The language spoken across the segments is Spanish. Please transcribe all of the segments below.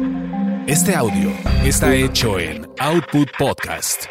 Este audio está hecho en Output Podcast.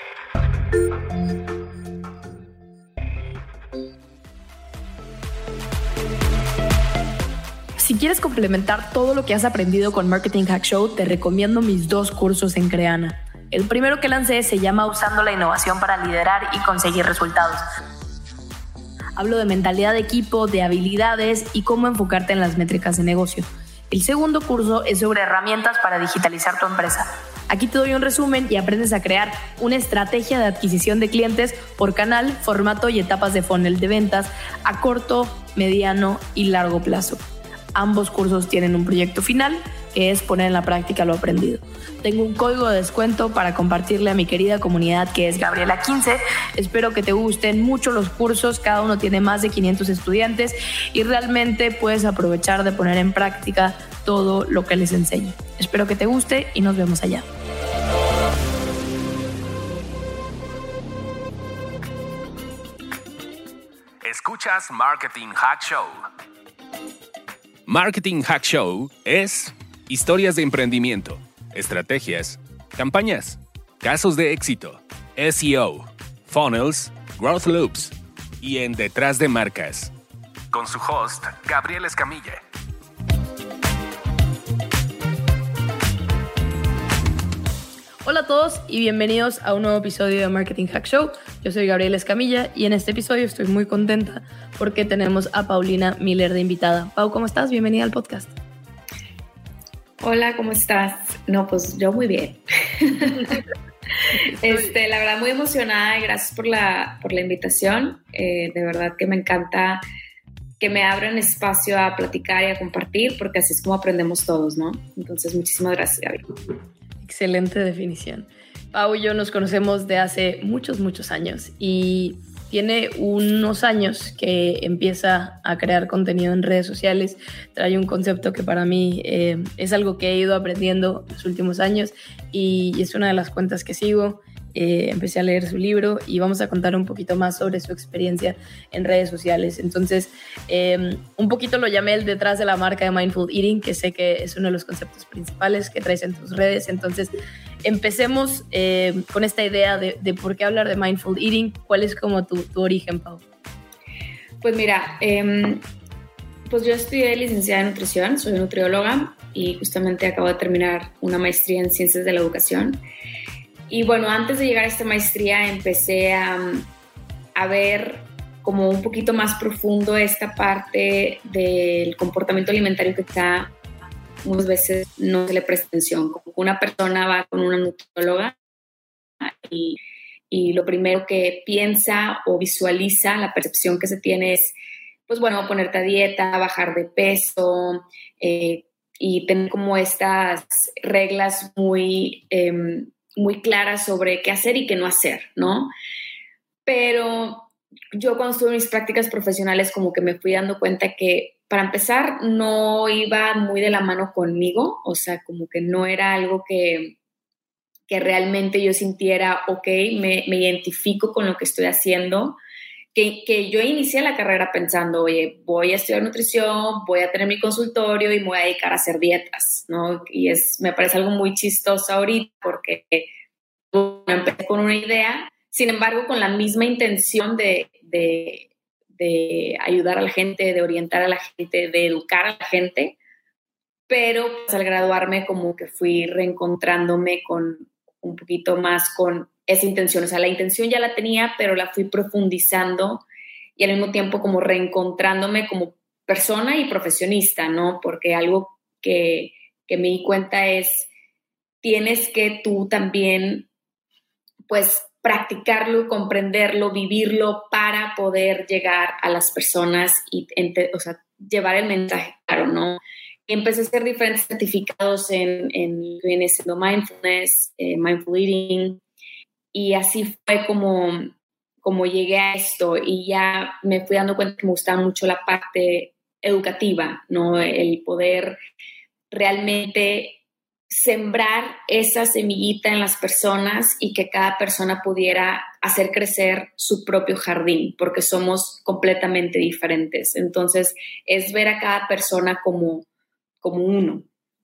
Si quieres complementar todo lo que has aprendido con Marketing Hack Show, te recomiendo mis 2 cursos en Creana. El primero que lancé se llama Usando la innovación para liderar y conseguir resultados. Hablo de mentalidad de equipo, de habilidades y cómo enfocarte en las métricas de negocio. El segundo curso es sobre herramientas para digitalizar tu empresa. Aquí te doy un resumen y aprendes a crear una estrategia de adquisición de clientes por canal, formato y etapas de funnel de ventas a corto, mediano y largo plazo. Ambos cursos tienen un proyecto final, que es poner en la práctica lo aprendido. Tengo un código de descuento para compartirle a mi querida comunidad, que es Gabriela15. Espero que te gusten mucho los cursos. Cada uno tiene más de 500 estudiantes y realmente puedes aprovechar de poner en práctica todo lo que les enseño. Espero que te guste y nos vemos allá. Escuchas Marketing Hack Show. Marketing Hack Show es historias de emprendimiento, estrategias, campañas, casos de éxito, SEO, funnels, growth loops y en detrás de marcas. Con su host, Gabriel Escamilla. Hola a todos y bienvenidos a un nuevo episodio de Marketing Hack Show. Yo soy Gabriela Escamilla y en este episodio estoy muy contenta porque tenemos a Paulina Miller de invitada. Pau, ¿cómo estás? Bienvenida al podcast. Hola, ¿cómo estás? No, pues yo muy bien. La verdad muy emocionada y gracias por la invitación. De verdad que me encanta que me abran espacio a platicar y a compartir porque así es como aprendemos todos, ¿no? Entonces, muchísimas gracias, Gaby. Excelente definición. Pau y yo nos conocemos de hace muchos años y tiene unos años que empieza a crear contenido en redes sociales. Trae un concepto que para mí es algo que he ido aprendiendo en los últimos años y es una de las cuentas que sigo. Empecé a leer su libro y vamos a contar un poquito más sobre su experiencia en redes sociales. Entonces, un poquito lo llamé el detrás de la marca de Mindful Eating, que sé que es uno de los conceptos principales que traes en tus redes. Entonces, empecemos con esta idea de por qué hablar de Mindful Eating. ¿Cuál es como tu origen, Pau? Pues mira, pues yo estudié licenciada en nutrición, soy nutrióloga y justamente acabo de terminar una maestría en ciencias de la educación. Y bueno, antes de llegar a esta maestría empecé a ver como un poquito más profundo esta parte del comportamiento alimentario que quizá muchas veces no se le presta atención. Como una persona va con una nutrióloga y lo primero que piensa o visualiza, la percepción que se tiene es, pues bueno, ponerte a dieta, bajar de peso y tener como estas reglas muy claras sobre qué hacer y qué no hacer, ¿no? Pero yo cuando estuve en mis prácticas profesionales como que me fui dando cuenta que para empezar no iba muy de la mano conmigo, o sea, como que no era algo que realmente yo sintiera, ok, me identifico con lo que estoy haciendo, que yo inicié la carrera pensando, oye, voy a estudiar nutrición, voy a tener mi consultorio y me voy a dedicar a hacer dietas, ¿no? Y me parece algo muy chistoso ahorita porque empecé con una idea, sin embargo, con la misma intención de ayudar a la gente, de orientar a la gente, de educar a la gente, pero pues, al graduarme como que fui reencontrándome con un poquito más con esa intención. O sea, la intención ya la tenía, pero la fui profundizando y al mismo tiempo como reencontrándome como persona y profesionista, ¿no? Porque algo que me di cuenta es, tienes que tú también, pues, practicarlo, comprenderlo, vivirlo para poder llegar a las personas y, o sea, llevar el mensaje claro, ¿no? Y empecé a hacer diferentes certificados en viene siendo mindfulness, mindful eating, y así fue como llegué a esto y ya me fui dando cuenta que me gustaba mucho la parte educativa, ¿no? El poder realmente sembrar esa semillita en las personas y que cada persona pudiera hacer crecer su propio jardín, porque somos completamente diferentes. Entonces, es ver a cada persona como uno.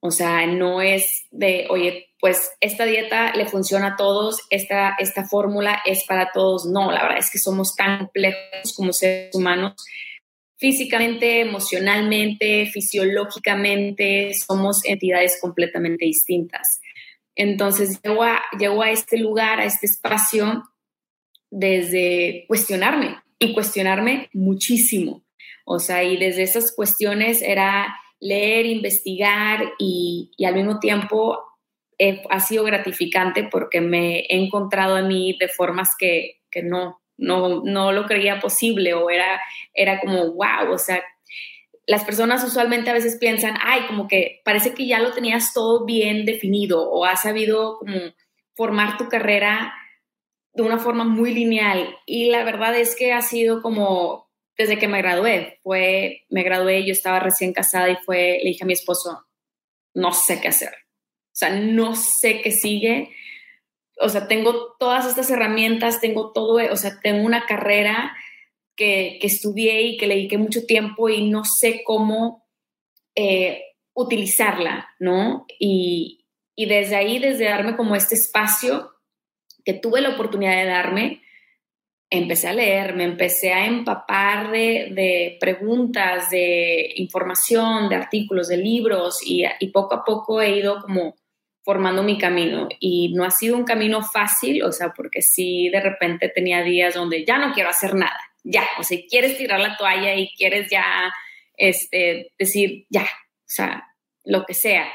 O sea, no es de, oye, pues esta dieta le funciona a todos, esta fórmula es para todos. No, la verdad es que somos tan complejos como seres humanos, físicamente, emocionalmente, fisiológicamente, somos entidades completamente distintas. Entonces, llego a este lugar, a este espacio, desde cuestionarme y cuestionarme muchísimo. O sea, y desde esas cuestiones era leer, investigar y al mismo tiempo ha sido gratificante porque me he encontrado a mí de formas que no lo creía posible o era como wow, o sea, las personas usualmente a veces piensan, ay, como que parece que ya lo tenías todo bien definido o has sabido como formar tu carrera de una forma muy lineal y la verdad es que ha sido como desde que me gradué, yo estaba recién casada y le dije a mi esposo, no sé qué hacer, o sea, no sé qué sigue, o sea, tengo todas estas herramientas, tengo todo, o sea, tengo una carrera que estudié y que le dediqué mucho tiempo y no sé cómo utilizarla, ¿no? Y desde ahí, desde darme como este espacio que tuve la oportunidad de darme, empecé a leer, me empecé a empapar de preguntas, de información, de artículos, de libros y poco a poco he ido como formando mi camino y no ha sido un camino fácil, o sea, porque sí de repente tenía días donde ya no quiero hacer nada, ya, o sea, quieres tirar la toalla y quieres ya decir ya, o sea, lo que sea.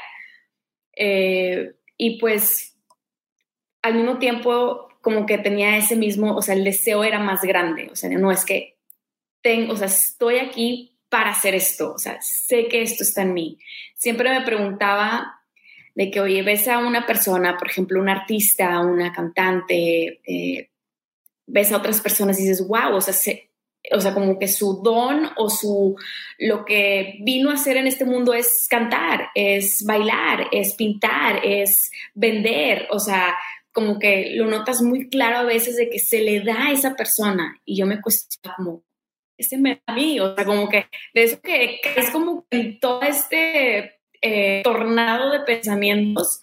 Y pues al mismo tiempo como que tenía ese mismo, o sea, el deseo era más grande, o sea, no es que o sea, estoy aquí para hacer esto, o sea, sé que esto está en mí. Siempre me preguntaba de que, oye, ves a una persona, por ejemplo, un artista, una cantante, ves a otras personas y dices, wow, o sea, como que su don o lo que vino a hacer en este mundo es cantar, es bailar, es pintar, es vender, o sea, como que lo notas muy claro a veces de que se le da a esa persona y yo me cuestiono como, ese me da a mí, o sea, como que de eso que es como en todo este tornado de pensamientos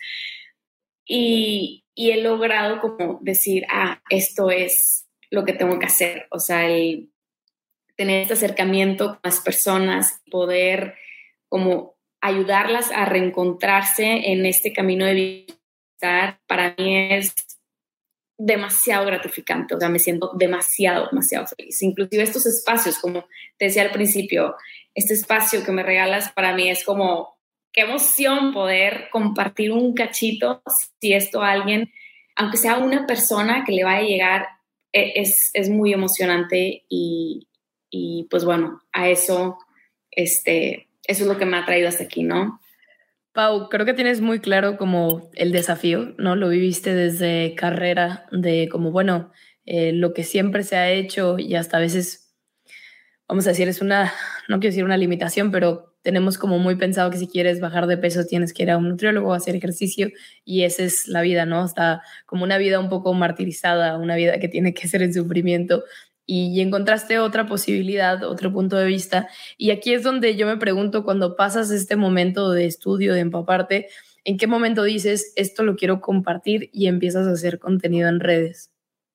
y he logrado como decir, esto es lo que tengo que hacer, o sea, el tener este acercamiento con las personas, poder como ayudarlas a reencontrarse en este camino de bienestar, para mí es demasiado gratificante, o sea, me siento demasiado feliz. Inclusive estos espacios, como te decía al principio, este espacio que me regalas para mí es como, qué emoción poder compartir un cachito, si esto a alguien, aunque sea una persona que le vaya a llegar, es muy emocionante y pues bueno, a eso, eso es lo que me ha traído hasta aquí, ¿no? Pau, creo que tienes muy claro como el desafío, ¿no? Lo viviste desde carrera, de como, bueno, lo que siempre se ha hecho y hasta a veces, vamos a decir, no quiero decir una limitación, pero tenemos como muy pensado que si quieres bajar de peso tienes que ir a un nutriólogo, a hacer ejercicio y esa es la vida, ¿no? Está como una vida un poco martirizada, una vida que tiene que ser en sufrimiento y encontraste otra posibilidad, otro punto de vista. Y aquí es donde yo me pregunto, cuando pasas este momento de estudio, de empaparte, ¿en qué momento dices, esto lo quiero compartir y empiezas a hacer contenido en redes?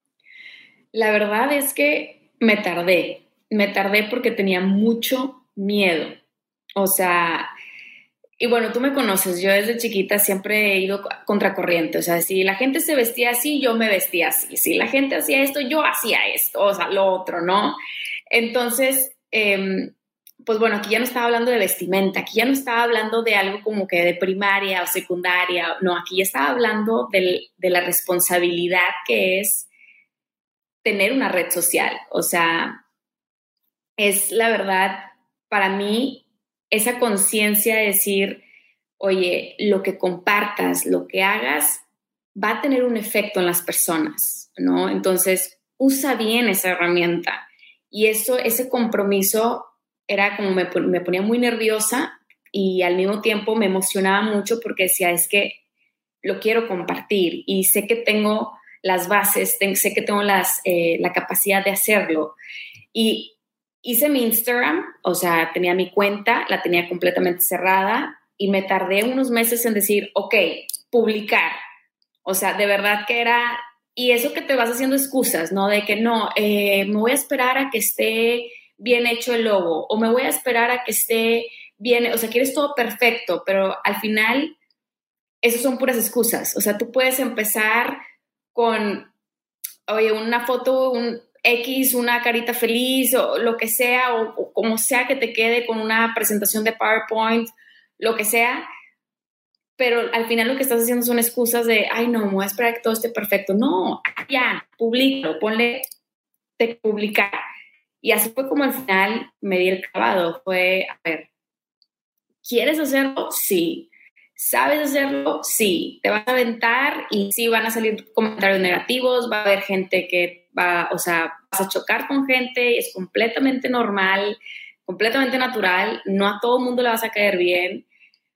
La verdad es que me tardé porque tenía mucho miedo. O sea, y bueno, tú me conoces, yo desde chiquita siempre he ido contracorriente, o sea, si la gente se vestía así, yo me vestía así, si la gente hacía esto, yo hacía esto, o sea, lo otro, ¿no? Entonces, pues bueno, aquí ya no estaba hablando de vestimenta, aquí ya no estaba hablando de algo como que de primaria o secundaria, no, aquí ya estaba hablando de la responsabilidad que es tener una red social, o sea, es la verdad, para mí, esa conciencia de decir, oye, lo que compartas, lo que hagas, va a tener un efecto en las personas, ¿no? Entonces, usa bien esa herramienta. Y ese compromiso era como me ponía muy nerviosa y al mismo tiempo me emocionaba mucho porque decía, es que lo quiero compartir y sé que tengo las bases, sé que tengo la capacidad de hacerlo. Y hice mi Instagram, o sea, tenía mi cuenta, la tenía completamente cerrada y me tardé unos meses en decir, ok, publicar. O sea, de verdad que era, y eso que te vas haciendo excusas, ¿no? De que no, me voy a esperar a que esté bien hecho el logo, o me voy a esperar a que esté bien, o sea, quieres todo perfecto, pero al final, esos son puras excusas. O sea, tú puedes empezar con, oye, una foto, un X, una carita feliz, o lo que sea, o como sea que te quede con una presentación de PowerPoint, lo que sea, pero al final lo que estás haciendo son excusas de, ay, no, me voy a esperar a que todo esté perfecto. No, ya, públicalo, ponle de publicar. Y así fue como al final me di el clavado. Fue, a ver, ¿quieres hacerlo? Sí. ¿Sabes hacerlo? Sí. Te vas a aventar y sí van a salir comentarios negativos, va a haber gente que va, o sea, vas a chocar con gente y es completamente normal, completamente natural. No a todo el mundo le vas a caer bien.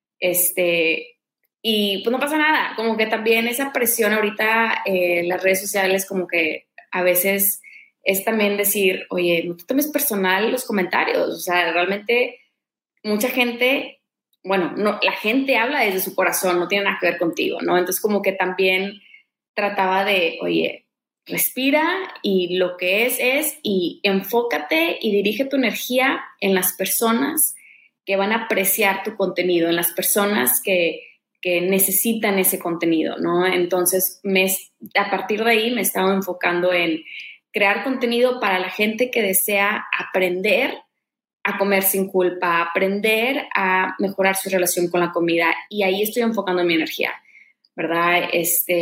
Y pues no pasa nada, como que también esa presión ahorita en las redes sociales como que a veces es también decir, oye, no te tomes personal los comentarios, o sea, realmente mucha gente, bueno, no, la gente habla desde su corazón, no tiene nada que ver contigo, ¿no? Entonces como que también trataba de, oye, respira y lo que es y enfócate y dirige tu energía en las personas que van a apreciar tu contenido, en las personas que necesitan ese contenido, ¿no? Entonces, a partir de ahí me estaba enfocando en crear contenido para la gente que desea aprender a comer sin culpa, aprender a mejorar su relación con la comida, y ahí estoy enfocando mi energía, ¿verdad?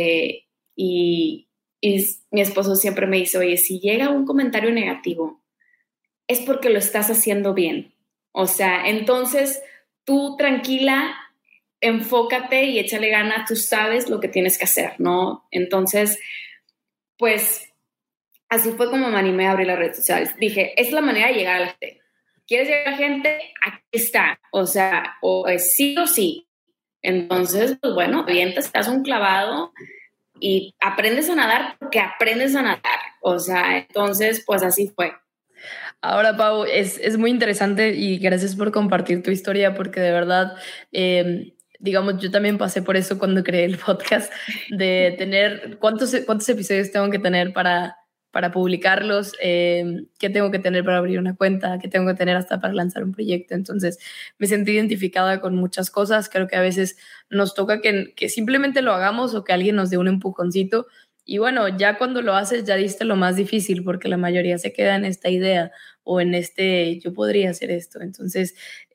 Y mi esposo siempre me dice, oye, si llega un comentario negativo, es porque lo estás haciendo bien. O sea, entonces tú tranquila, enfócate y échale ganas, tú sabes lo que tienes que hacer, ¿no? Entonces, pues, así fue como me animé a abrir las redes sociales. Dije, es la manera de llegar a la gente. ¿Quieres llegar a la gente? Aquí está. O sea, o es sí o sí. Entonces, pues bueno, avientas, te das un clavado y aprendes a nadar porque aprendes a nadar. O sea, entonces, pues así fue. Ahora, Pau, es muy interesante y gracias por compartir tu historia porque de verdad, digamos, yo también pasé por eso cuando creé el podcast, de tener cuántos episodios tengo que tener para publicarlos, qué tengo que tener para abrir una cuenta, qué tengo que tener hasta para lanzar un proyecto. Entonces, me sentí identificada con muchas cosas. Creo que a veces nos toca que simplemente lo hagamos o que alguien nos dé un empujoncito. Y bueno, ya cuando lo haces, ya diste lo más difícil, porque la mayoría se queda en esta idea o en yo podría hacer esto. Entonces,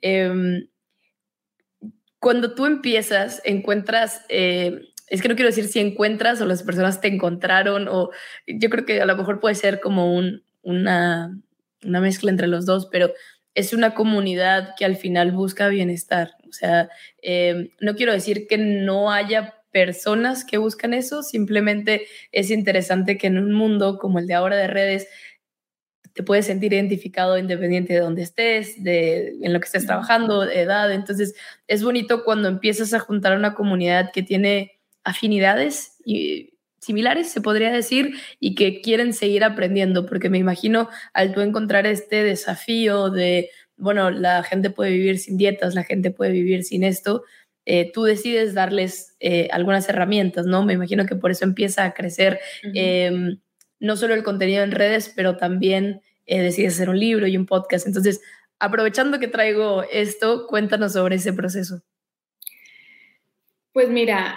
cuando tú empiezas, encuentras, es que no quiero decir si encuentras o las personas te encontraron, o yo creo que a lo mejor puede ser como una mezcla entre los dos, pero es una comunidad que al final busca bienestar. O sea, no quiero decir que no haya personas que buscan eso, simplemente es interesante que en un mundo como el de ahora de redes te puedes sentir identificado independiente de dónde estés, en lo que estés trabajando, de edad. Entonces es bonito cuando empiezas a juntar a una comunidad que tiene afinidades y similares, se podría decir, y que quieren seguir aprendiendo, porque me imagino al tú encontrar este desafío de, bueno, la gente puede vivir sin dietas, la gente puede vivir sin esto, tú decides darles algunas herramientas, ¿no? Me imagino que por eso empieza a crecer no solo el contenido en redes, pero también decides hacer un libro y un podcast. Entonces, aprovechando que traigo esto, cuéntanos sobre ese proceso. Pues mira,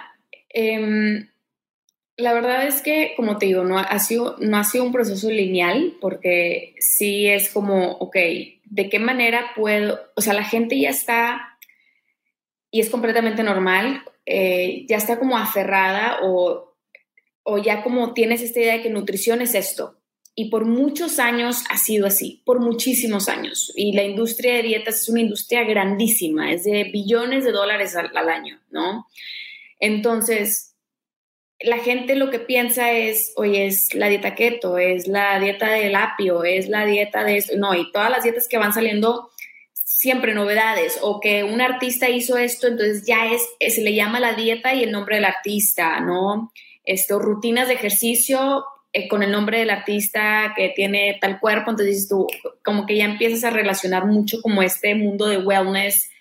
la verdad es que, como te digo, no ha sido un proceso lineal, porque sí es como, ok, ¿de qué manera puedo? O sea, la gente ya está, y es completamente normal, ya está como aferrada o ya como tienes esta idea de que nutrición es esto. Y por muchos años ha sido así, por muchísimos años. Y la industria de dietas es una industria grandísima, es de billones de dólares al año, ¿no? Entonces, la gente lo que piensa es, oye, es la dieta keto, es la dieta del apio, es la dieta de esto. No, y todas las dietas que van saliendo, siempre novedades, o que un artista hizo esto, entonces ya se le llama la dieta y el nombre del artista, ¿no? Rutinas de ejercicio con el nombre del artista que tiene tal cuerpo, entonces tú como que ya empiezas a relacionar mucho como este mundo de wellness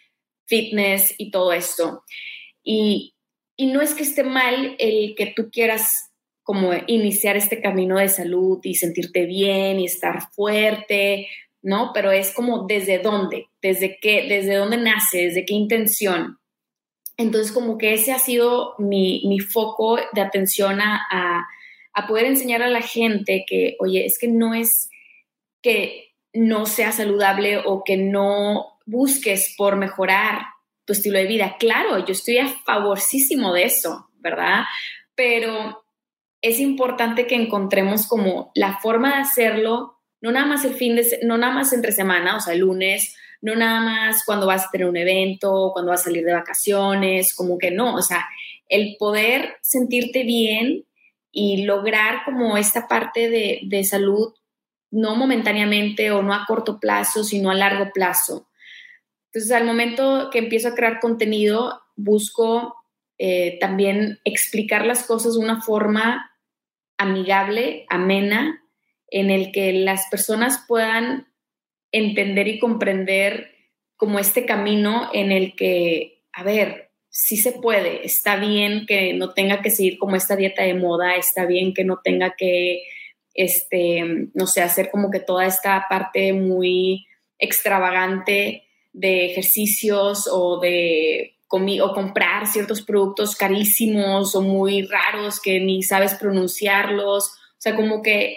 fitness y todo esto. Y no es que esté mal el que tú quieras como iniciar este camino de salud y sentirte bien y estar fuerte, ¿no? Pero es como desde dónde, desde dónde nace, desde qué intención. Entonces, como que ese ha sido mi foco de atención a poder enseñar a la gente que, oye, es que no es que no sea saludable o que no busques por mejorar tu estilo de vida. Claro, yo estoy a favorísimo de eso, ¿verdad? Pero es importante que encontremos como la forma de hacerlo, no nada más no nada más entre semana, o sea, el lunes, no nada más cuando vas a tener un evento, cuando vas a salir de vacaciones, como que no, o sea, el poder sentirte bien y lograr como esta parte de salud, no momentáneamente o no a corto plazo, sino a largo plazo. Entonces, al momento que empiezo a crear contenido, busco también explicar las cosas de una forma amigable, amena, en el que las personas puedan entender y comprender como este camino en el que, a ver, sí se puede, está bien que no tenga que seguir como esta dieta de moda, está bien que no tenga que, no sé, hacer como que toda esta parte muy extravagante de ejercicios o comprar ciertos productos carísimos o muy raros que ni sabes pronunciarlos. O sea, como que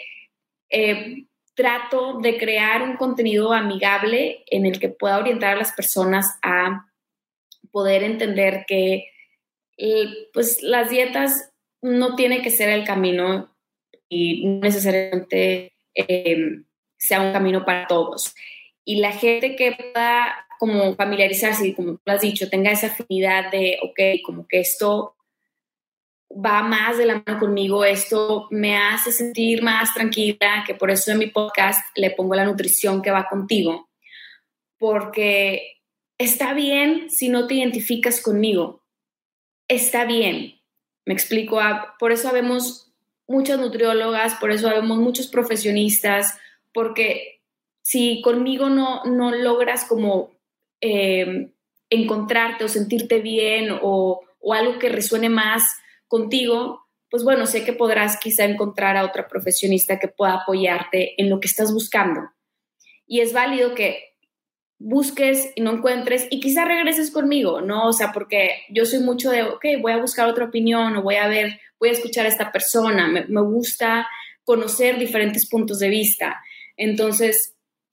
trato de crear un contenido amigable en el que pueda orientar a las personas a poder entender que pues las dietas no tienen que ser el camino y no necesariamente sea un camino para todos. Y la gente que pueda como familiarizarse y, como tú has dicho, tenga esa afinidad de, ok, como que esto va más de la mano conmigo, esto me hace sentir más tranquila, que por eso en mi podcast le pongo la nutrición que va contigo, porque está bien si no te identificas conmigo, está bien, me explico, por eso habemos muchas nutriólogas, por eso habemos muchos profesionistas, porque si conmigo no logras como encontrarte o sentirte bien o algo que resuene más contigo, pues bueno, sé que podrás quizá encontrar a otra profesionista que pueda apoyarte en lo que estás buscando. Y es válido que busques y no encuentres y quizá regreses conmigo, ¿no? O sea, porque yo soy mucho de, ok, voy a buscar otra opinión o voy a escuchar a esta persona. Me gusta conocer diferentes puntos de vista. Entonces,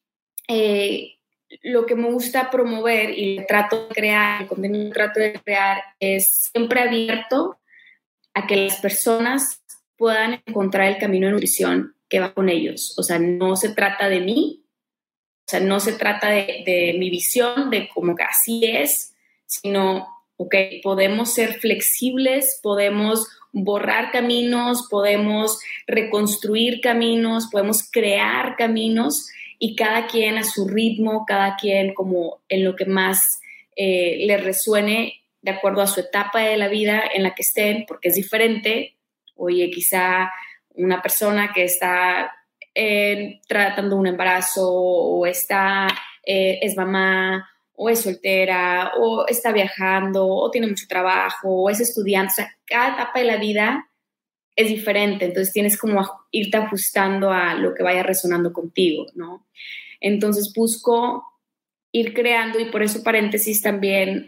lo que me gusta promover y el contenido que trato de crear es siempre abierto a que las personas puedan encontrar el camino de nutrición que va con ellos. O sea, no se trata de mí, o sea, no se trata de mi visión, de como que así es, sino, ok, podemos ser flexibles, podemos borrar caminos, podemos reconstruir caminos, podemos crear caminos y cada quien a su ritmo, cada quien como en lo que más le resuene de acuerdo a su etapa de la vida en la que estén, porque es diferente. Oye, quizá una persona que está tratando un embarazo o es mamá o es soltera o está viajando o tiene mucho trabajo o es estudiante. O sea, cada etapa de la vida es diferente, entonces tienes como irte ajustando a lo que vaya resonando contigo, ¿no? Entonces busco ir creando, y por eso paréntesis también,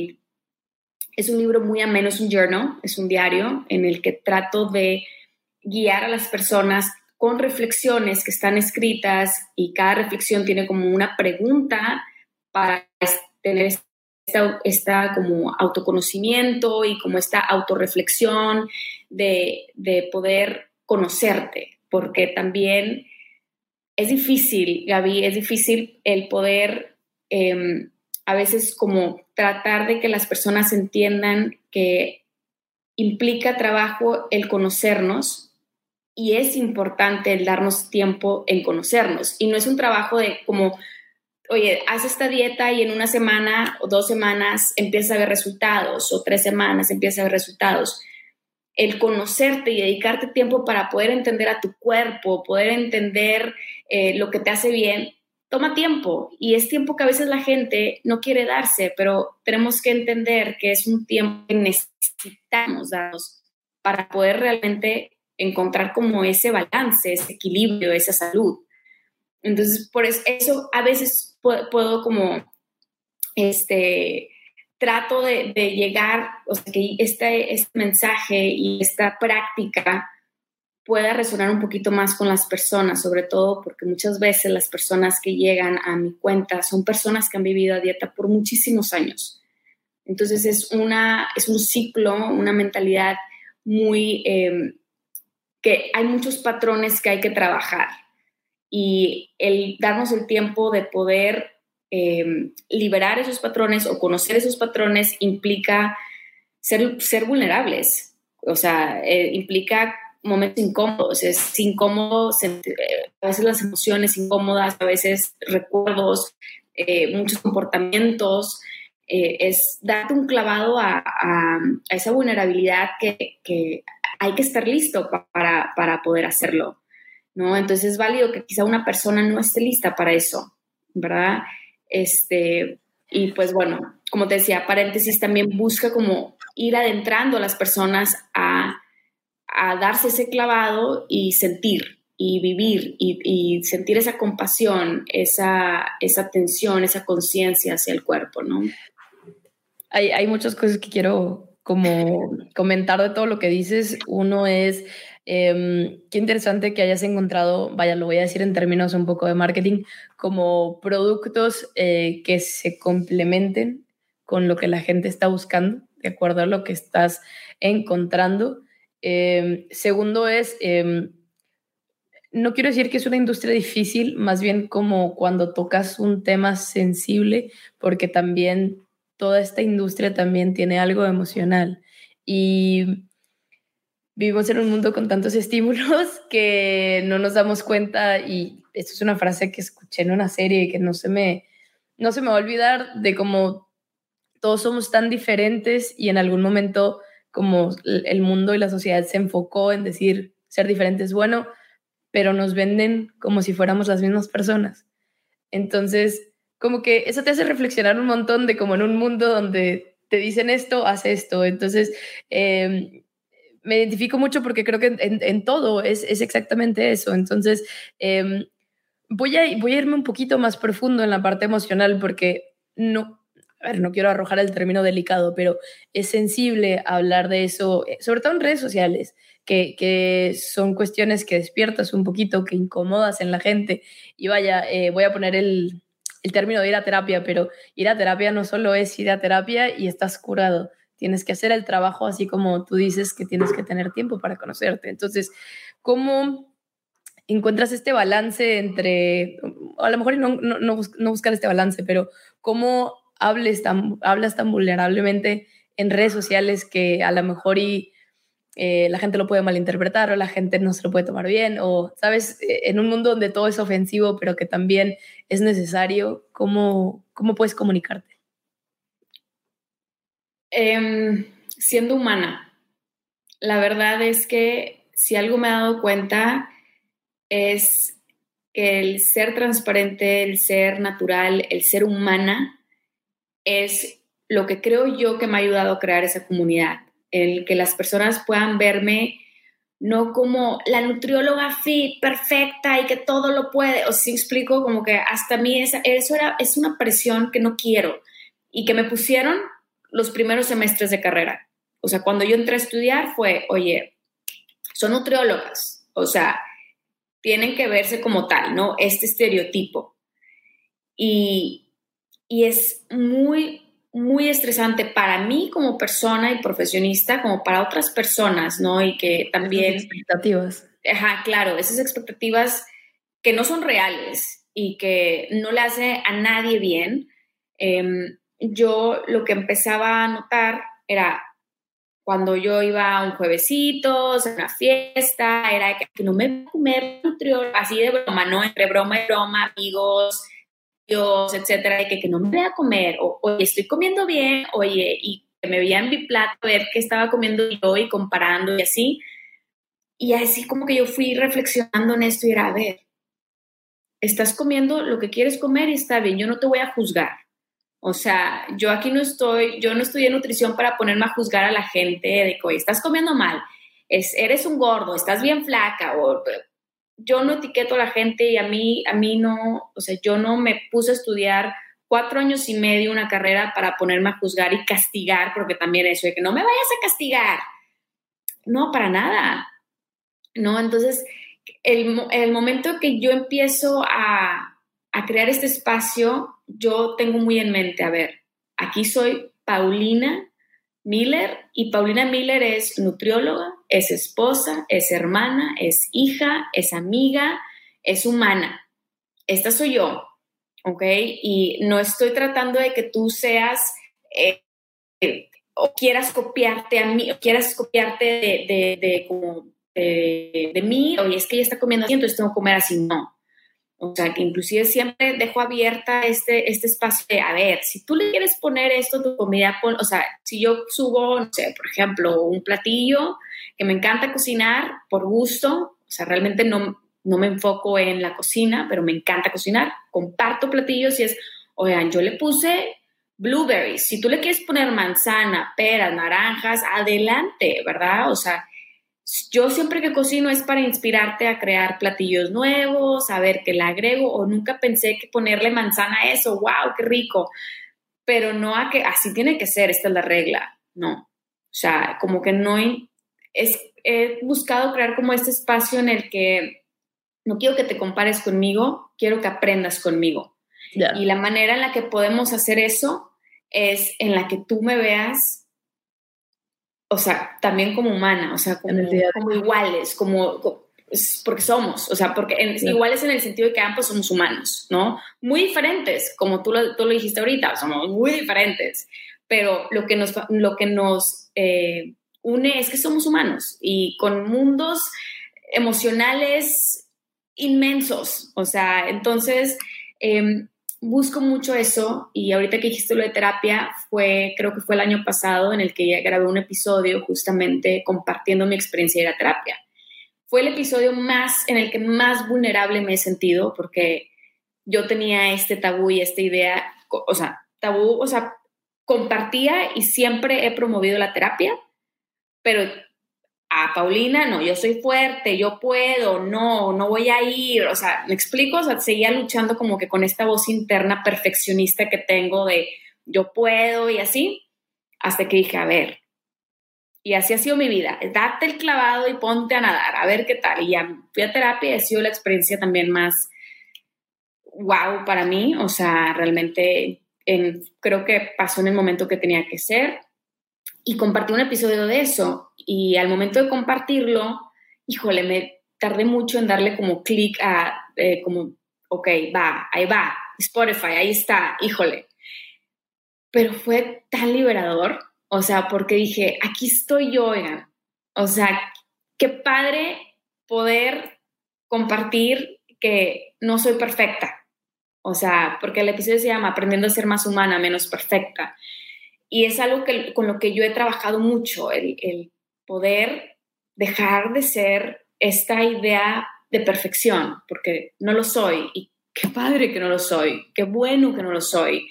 es un libro muy ameno, es un journal, es un diario en el que trato de guiar a las personas con reflexiones que están escritas y cada reflexión tiene como una pregunta para tener esta como autoconocimiento y como esta autorreflexión de poder conocerte, porque también es difícil, Gaby, es difícil el poder a veces como tratar de que las personas entiendan que implica trabajo el conocernos y es importante el darnos tiempo en conocernos. Y no es un trabajo de como, oye, haz esta dieta y en una semana o 2 semanas empiezas a ver resultados o 3 semanas empiezas a ver resultados. El conocerte y dedicarte tiempo para poder entender a tu cuerpo, poder entender lo que te hace bien, toma tiempo y es tiempo que a veces la gente no quiere darse, pero tenemos que entender que es un tiempo que necesitamos darnos para poder realmente encontrar como ese balance, ese equilibrio, esa salud. Entonces, por eso a veces puedo como, trato de llegar, o sea, que este mensaje y esta práctica pueda resonar un poquito más con las personas, sobre todo porque muchas veces las personas que llegan a mi cuenta son personas que han vivido a dieta por muchísimos años. Entonces es un ciclo, una mentalidad muy, que hay muchos patrones que hay que trabajar y el darnos el tiempo de poder liberar esos patrones o conocer esos patrones implica ser vulnerables, o sea, implica momentos incómodos, es incómodo, a veces las emociones incómodas, a veces recuerdos, muchos comportamientos, es darte un clavado a esa vulnerabilidad que hay que estar listo para poder hacerlo, ¿no? Entonces es válido que quizá una persona no esté lista para eso, ¿verdad? Y pues bueno, como te decía, paréntesis, también busca como ir adentrando a las personas a darse ese clavado y sentir y vivir y sentir esa compasión, esa tensión, esa conciencia hacia el cuerpo, ¿no? Hay muchas cosas que quiero como comentar de todo lo que dices. Uno es, qué interesante que hayas encontrado, vaya, lo voy a decir en términos un poco de marketing, como productos que se complementen con lo que la gente está buscando, de acuerdo a lo que estás encontrando. Segundo es, no quiero decir que es una industria difícil, más bien como cuando tocas un tema sensible, porque también toda esta industria también tiene algo emocional. Y vivimos en un mundo con tantos estímulos que no nos damos cuenta, y esto es una frase que escuché en una serie que no se me va a olvidar, de cómo todos somos tan diferentes y en algún momento como el mundo y la sociedad se enfocó en decir ser diferente es bueno, pero nos venden como si fuéramos las mismas personas. Entonces, como que eso te hace reflexionar un montón de como en un mundo donde te dicen esto, haz esto. Entonces, me identifico mucho porque creo que en todo es exactamente eso. Entonces, voy a irme un poquito más profundo en la parte emocional porque a ver, no quiero arrojar el término delicado, pero es sensible hablar de eso, sobre todo en redes sociales, que son cuestiones que despiertas un poquito, que incomodas en la gente. Y vaya, voy a poner el término de ir a terapia, pero ir a terapia no solo es ir a terapia y estás curado. Tienes que hacer el trabajo así como tú dices que tienes que tener tiempo para conocerte. Entonces, ¿cómo encuentras este balance entre, a lo mejor no buscar este balance, pero cómo hablas tan vulnerablemente en redes sociales que a lo mejor la gente lo puede malinterpretar o la gente no se lo puede tomar bien, o, ¿sabes? En un mundo donde todo es ofensivo, pero que también es necesario, ¿cómo puedes comunicarte? Siendo humana, la verdad es que si algo me he dado cuenta es que el ser transparente, el ser natural, el ser humana es lo que creo yo que me ha ayudado a crear esa comunidad, el que las personas puedan verme no como la nutrióloga fit, perfecta y que todo lo puede, o si explico, como que hasta a mí es una presión que no quiero y que me pusieron los primeros semestres de carrera. O sea, cuando yo entré a estudiar fue, oye, son nutriólogas, o sea, tienen que verse como tal, ¿no? Este estereotipo. Y es muy, muy estresante para mí como persona y profesionista, como para otras personas, ¿no? Y que también... Esas expectativas. Ajá, claro, esas expectativas que no son reales y que no le hace a nadie bien. Yo lo que empezaba a notar era cuando yo iba a un juevesito, a una fiesta, era que no me iba a comer nutriólogo, así de broma, ¿no? Entre broma y broma, amigos, Dios, etcétera, de que no me voy a comer, o oye, estoy comiendo bien, oye, y que me veía en mi plato, ver qué estaba comiendo yo y comparando y así. Y así como que yo fui reflexionando en esto y era, a ver, estás comiendo lo que quieres comer y está bien, yo no te voy a juzgar. O sea, yo no estoy en nutrición para ponerme a juzgar a la gente de que, oye, estás comiendo mal, eres un gordo, estás bien flaca, o yo no etiqueto a la gente y a mí no, o sea, yo no me puse a estudiar 4 años y medio una carrera para ponerme a juzgar y castigar, porque también eso de que no me vayas a castigar. No, para nada. No, entonces, el momento que yo empiezo a crear este espacio, yo tengo muy en mente, a ver, aquí soy Paulina Miller y Paulina Miller es nutrióloga, es esposa, es hermana, es hija, es amiga, es humana. Esta soy yo, ¿ok? Y no estoy tratando de que tú seas o quieras copiarte a mí, o quieras copiarte de mí, oye, es que ella está comiendo así, entonces tengo que comer así, no. O sea, que inclusive siempre dejo abierta este espacio de, a ver, si tú le quieres poner esto a tu comida, o sea, si yo subo, no sé, por ejemplo, un platillo que me encanta cocinar por gusto, o sea, realmente no me enfoco en la cocina, pero me encanta cocinar, comparto platillos y es, oigan, yo le puse blueberries, si tú le quieres poner manzana, peras, naranjas, adelante, ¿verdad? O sea, yo siempre que cocino es para inspirarte a crear platillos nuevos, a ver qué le agrego, o nunca pensé que ponerle manzana a eso, wow, qué rico, pero no a que así tiene que ser, esta es la regla, no. O sea, como que no he buscado crear como este espacio en el que no quiero que te compares conmigo, quiero que aprendas conmigo. Yeah. Y la manera en la que podemos hacer eso es en la que tú me veas, o sea, también como humana, o sea, como iguales, porque somos, o sea, porque iguales en el sentido de que ambos somos humanos, ¿no? Muy diferentes, como tú lo dijiste ahorita, somos muy diferentes, pero lo que nos une es que somos humanos y con mundos emocionales inmensos, o sea, entonces busco mucho eso y ahorita que dijiste lo de terapia creo que fue el año pasado en el que grabé un episodio justamente compartiendo mi experiencia de ir a terapia. Fue el episodio en el que más vulnerable me he sentido porque yo tenía este tabú y esta idea, compartía y siempre he promovido la terapia, pero a Paulina, no, yo soy fuerte, yo puedo, no voy a ir, o sea, ¿me explico? O sea, seguía luchando como que con esta voz interna perfeccionista que tengo de yo puedo y así, hasta que dije, a ver, y así ha sido mi vida, date el clavado y ponte a nadar, a ver qué tal, y ya fui a terapia y ha sido la experiencia también más wow para mí, o sea, realmente creo que pasó en el momento que tenía que ser, y compartí un episodio de eso y al momento de compartirlo, híjole, me tardé mucho en darle como clic a como, ok, ahí va, Spotify, ahí está, híjole. Pero fue tan liberador, o sea, porque dije, aquí estoy yo, oigan, o sea, qué padre poder compartir que no soy perfecta, o sea, porque el episodio se llama Aprendiendo a ser más humana, menos perfecta. Y es algo con lo que yo he trabajado mucho, el poder dejar de ser esta idea de perfección, porque no lo soy. Y qué padre que no lo soy, qué bueno que no lo soy.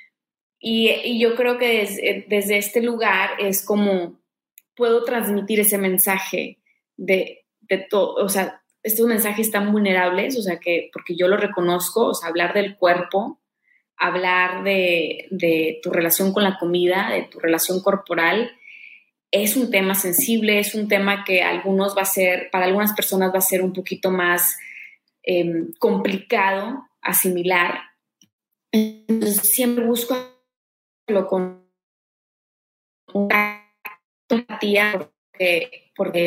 Y yo creo que desde este lugar es como puedo transmitir ese mensaje de todo, o sea, estos mensajes tan vulnerables, o sea, porque yo lo reconozco, o sea, hablar del cuerpo, hablar de tu relación con la comida, de tu relación corporal, es un tema sensible, es un tema que para algunas personas va a ser un poquito más complicado asimilar. Entonces siempre busco hacerlo con una empatía porque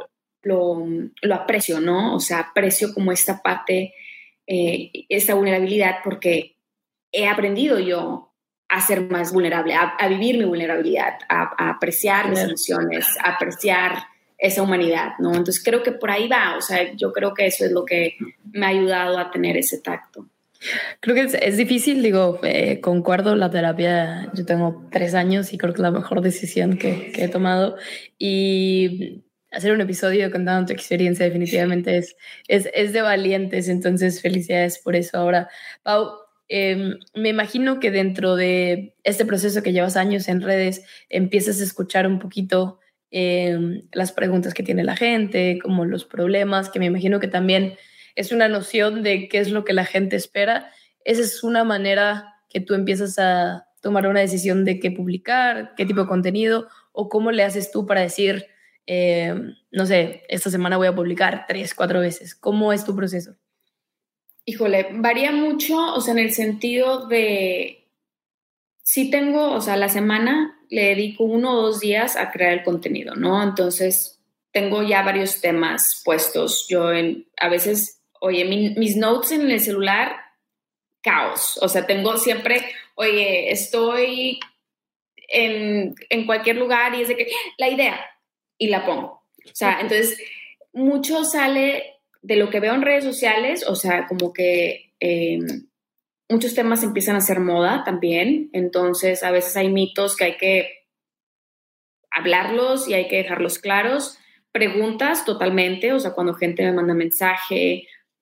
lo aprecio, ¿no? O sea, aprecio como esta parte, esta vulnerabilidad porque he aprendido yo a ser más vulnerable, a vivir mi vulnerabilidad, a apreciar mis emociones, a apreciar esa humanidad, ¿no? Entonces creo que por ahí va, o sea, yo creo que eso es lo que me ha ayudado a tener ese tacto. Creo que es difícil, digo, concuerdo, la terapia, yo tengo 3 años y creo que es la mejor decisión que he tomado y hacer un episodio contando tu experiencia definitivamente es de valientes, entonces felicidades por eso. Ahora, Pau, me imagino que dentro de este proceso que llevas años en redes, empiezas a escuchar un poquito las preguntas que tiene la gente, como los problemas, que me imagino que también es una noción de qué es lo que la gente espera. Esa es una manera que tú empiezas a tomar una decisión de qué publicar, qué tipo de contenido, o cómo le haces tú para decir, no sé, esta semana voy a publicar 3, 4 veces. ¿Cómo es tu proceso? Híjole, varía mucho, o sea, en el sentido de, sí tengo, o sea, la semana le dedico 1 o 2 días a crear el contenido, ¿no? Entonces, tengo ya varios temas puestos. A veces, oye, mis notes en el celular, caos. O sea, tengo siempre, oye, estoy en cualquier lugar y es de que la idea y la pongo. O sea, entonces, mucho sale de lo que veo en redes sociales, o sea, como que muchos temas empiezan a ser moda también, entonces a veces hay mitos que hay que hablarlos y hay que dejarlos claros. Preguntas totalmente, o sea, cuando gente me manda mensaje,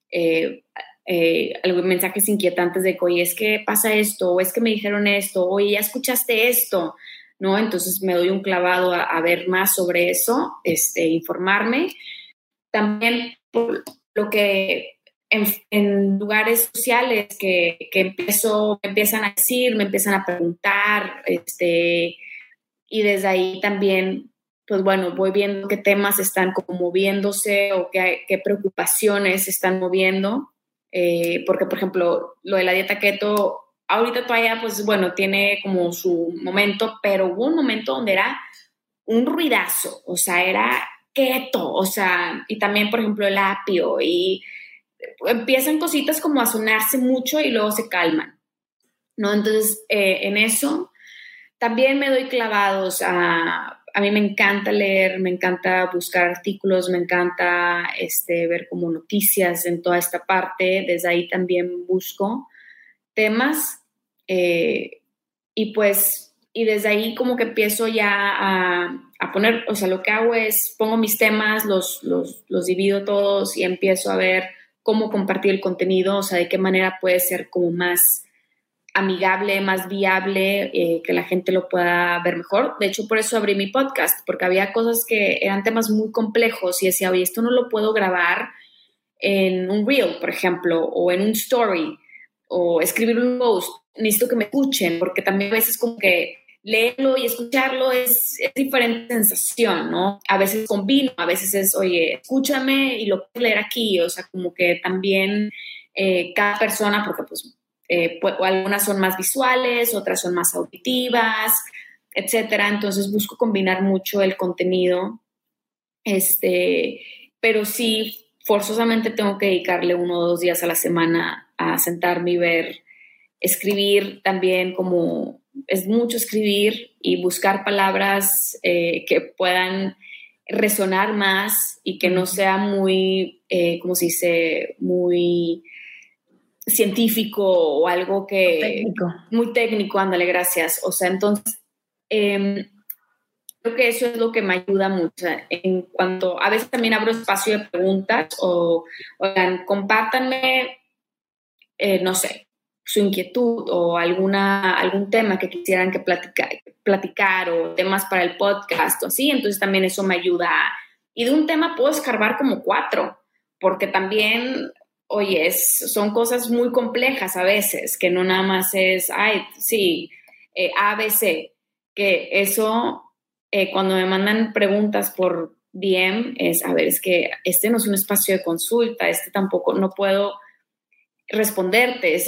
mensajes inquietantes de que, oye, es que pasa esto, o es que me dijeron esto, oye, ya escuchaste esto, ¿no? Entonces me doy un clavado a ver más sobre eso, informarme. También por lo que en lugares sociales que me empiezan a decir, me empiezan a preguntar, y desde ahí también, pues bueno, voy viendo qué temas están como moviéndose o qué preocupaciones se están moviendo, porque por ejemplo, lo de la dieta keto, ahorita todavía, pues bueno, tiene como su momento, pero hubo un momento donde era un ruidazo, o sea, era keto, o sea, y también, por ejemplo, el apio, y empiezan cositas como a sonarse mucho y luego se calman, ¿no? Entonces, en eso también me doy clavados a mí me encanta leer, me encanta buscar artículos, me encanta ver como noticias en toda esta parte, desde ahí también busco temas, y pues, y desde ahí como que empiezo ya a poner, o sea, lo que hago es pongo mis temas, los divido todos y empiezo a ver cómo compartir el contenido, o sea, de qué manera puede ser como más amigable, más viable, que la gente lo pueda ver mejor. De hecho, por eso abrí mi podcast, porque había cosas que eran temas muy complejos y decía, oye, esto no lo puedo grabar en un reel, por ejemplo, o en un story, o escribir un post. Necesito que me escuchen, porque también a veces como que leerlo y escucharlo es diferente sensación, ¿no? A veces combino, a veces es, oye, escúchame y lo puedo leer aquí, o sea, como que también cada persona, porque pues algunas son más visuales, otras son más auditivas, etcétera. Entonces busco combinar mucho el contenido, pero sí, forzosamente tengo que dedicarle 1 o 2 días a la semana a sentarme y ver, escribir también, como es mucho escribir y buscar palabras que puedan resonar más y que no sea muy, ¿cómo se dice? Muy científico o algo que... Técnico. Muy técnico, ándale, gracias. O sea, entonces, creo que eso es lo que me ayuda mucho. En cuanto, a veces también abro espacio de preguntas oigan, compártanme, no sé, su inquietud o algún tema que quisieran que platicar o temas para el podcast o así. Entonces también eso me ayuda. Y de un tema puedo escarbar como 4, porque también... Oye, son cosas muy complejas a veces, que no nada más es, ay, sí, ABC, que eso, cuando me mandan preguntas por DM, es, a ver, es que este no es un espacio de consulta, tampoco, no puedo responderte,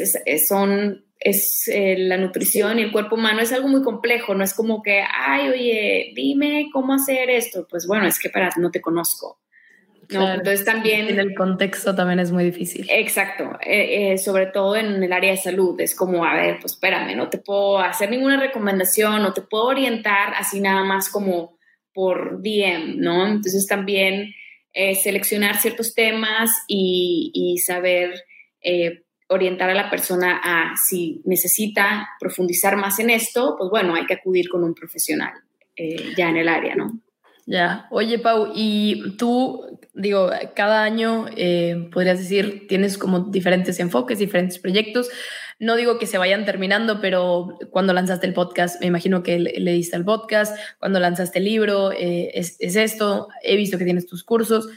la nutrición y el cuerpo humano es algo muy complejo, no es como que, ay, oye, dime cómo hacer esto, pues bueno, es que no te conozco. ¿No? Claro. Entonces también... En el contexto también es muy difícil. Exacto, sobre todo en el área de salud, es como, a ver, pues espérame, no te puedo hacer ninguna recomendación, no te puedo orientar así nada más como por DM, ¿no? Entonces también seleccionar ciertos temas y saber orientar a la persona a si necesita profundizar más en esto, pues bueno, hay que acudir con un profesional ya en el área, ¿no? Ya. Oye, Pau, y tú, digo, cada año podrías decir, tienes como diferentes enfoques, diferentes proyectos. No digo que se vayan terminando, pero cuando lanzaste el podcast, me imagino que le diste al podcast. Cuando lanzaste el libro, es esto. He visto que tienes tus cursos.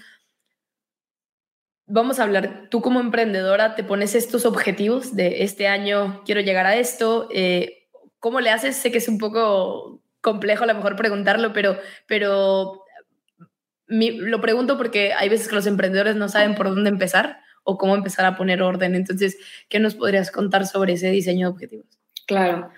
Vamos a hablar, tú como emprendedora te pones estos objetivos de este año, quiero llegar a esto. ¿Cómo le haces? Sé que es un poco complejo a lo mejor preguntarlo, pero lo pregunto porque hay veces que los emprendedores no saben por dónde empezar o cómo empezar a poner orden. Entonces, ¿qué nos podrías contar sobre ese diseño de objetivos? Claro.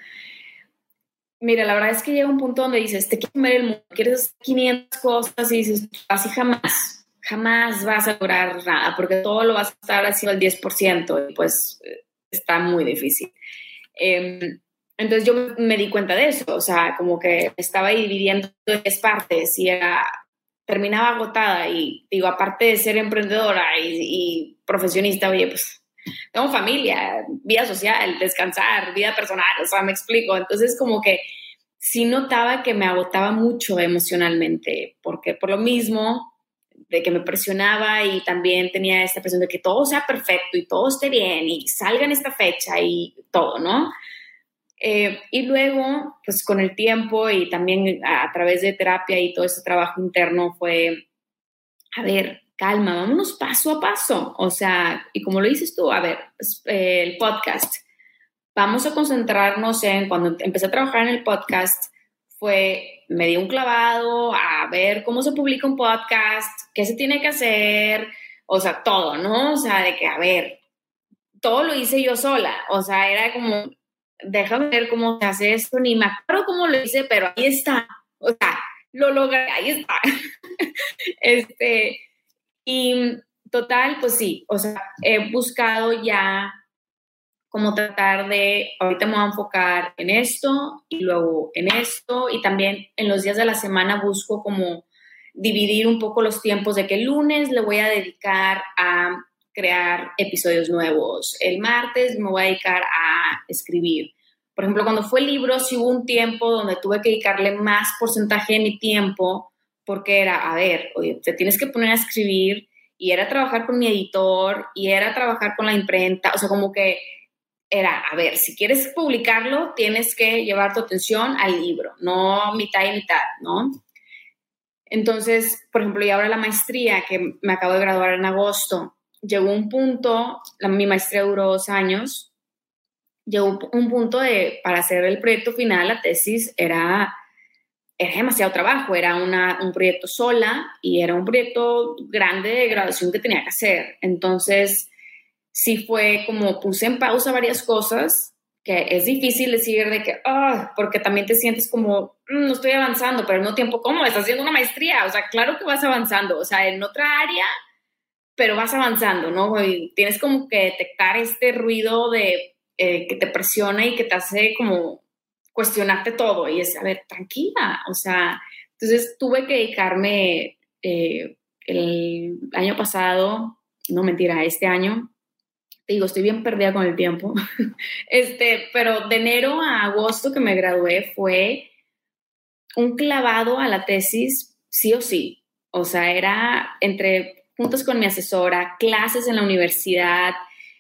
Mira, la verdad es que llega un punto donde dices, te quieres comer el mundo, quieres hacer 500 cosas y dices, así jamás vas a lograr nada porque todo lo vas a estar haciendo al 10% y pues está muy difícil. Entonces yo me di cuenta de eso, o sea, como que estaba dividiendo en 10 partes y terminaba agotada y digo, aparte de ser emprendedora y profesionista, oye, pues tengo familia, vida social, descansar, vida personal, o sea, me explico. Entonces como que sí notaba que me agotaba mucho emocionalmente, porque por lo mismo de que me presionaba y también tenía esta presión de que todo sea perfecto y todo esté bien y salga en esta fecha y todo, ¿no? Y luego, pues con el tiempo y también a través de terapia y todo ese trabajo interno fue, a ver, calma, vámonos paso a paso. O sea, y como lo dices tú, a ver, el podcast, vamos a concentrarnos en, cuando empecé a trabajar en el podcast, me di un clavado a ver cómo se publica un podcast, qué se tiene que hacer, o sea, todo, ¿no? O sea, de que, a ver, todo lo hice yo sola, o sea, era como, déjame ver cómo se hace esto, ni me acuerdo cómo lo hice, pero ahí está, o sea, lo logré, ahí está. Y total, pues sí, o sea, he buscado ya como tratar de, ahorita me voy a enfocar en esto y luego en esto y también en los días de la semana busco como dividir un poco los tiempos de que el lunes le voy a dedicar a crear episodios nuevos, el martes me voy a dedicar a escribir. Por ejemplo, cuando fue el libro, sí hubo un tiempo donde tuve que dedicarle más porcentaje de mi tiempo porque era, a ver, oye, te tienes que poner a escribir y era trabajar con mi editor y era trabajar con la imprenta, o sea, como que era, a ver, si quieres publicarlo, tienes que llevar tu atención al libro, no mitad y mitad, ¿no? Entonces, por ejemplo, y ahora la maestría, que me acabo de graduar en agosto, llegó un punto, mi maestría duró 2 años, llegó un punto para hacer el proyecto final, la tesis, era demasiado trabajo, era un proyecto sola y era un proyecto grande de graduación que tenía que hacer. Entonces, sí fue como puse en pausa varias cosas, que es difícil decir de que, porque también te sientes como, no estoy avanzando, pero al mismo tiempo, ¿cómo? Estás haciendo una maestría, o sea, claro que vas avanzando, o sea, en otra área, pero vas avanzando, ¿no? Y tienes como que detectar este ruido de que te presiona y que te hace como cuestionarte todo, y es, a ver, tranquila, o sea, entonces tuve que dedicarme el año pasado, no mentira, este año, te digo, estoy bien perdida con el tiempo, pero de enero a agosto que me gradué fue un clavado a la tesis, sí o sí. O sea, era entre juntos con mi asesora, clases en la universidad,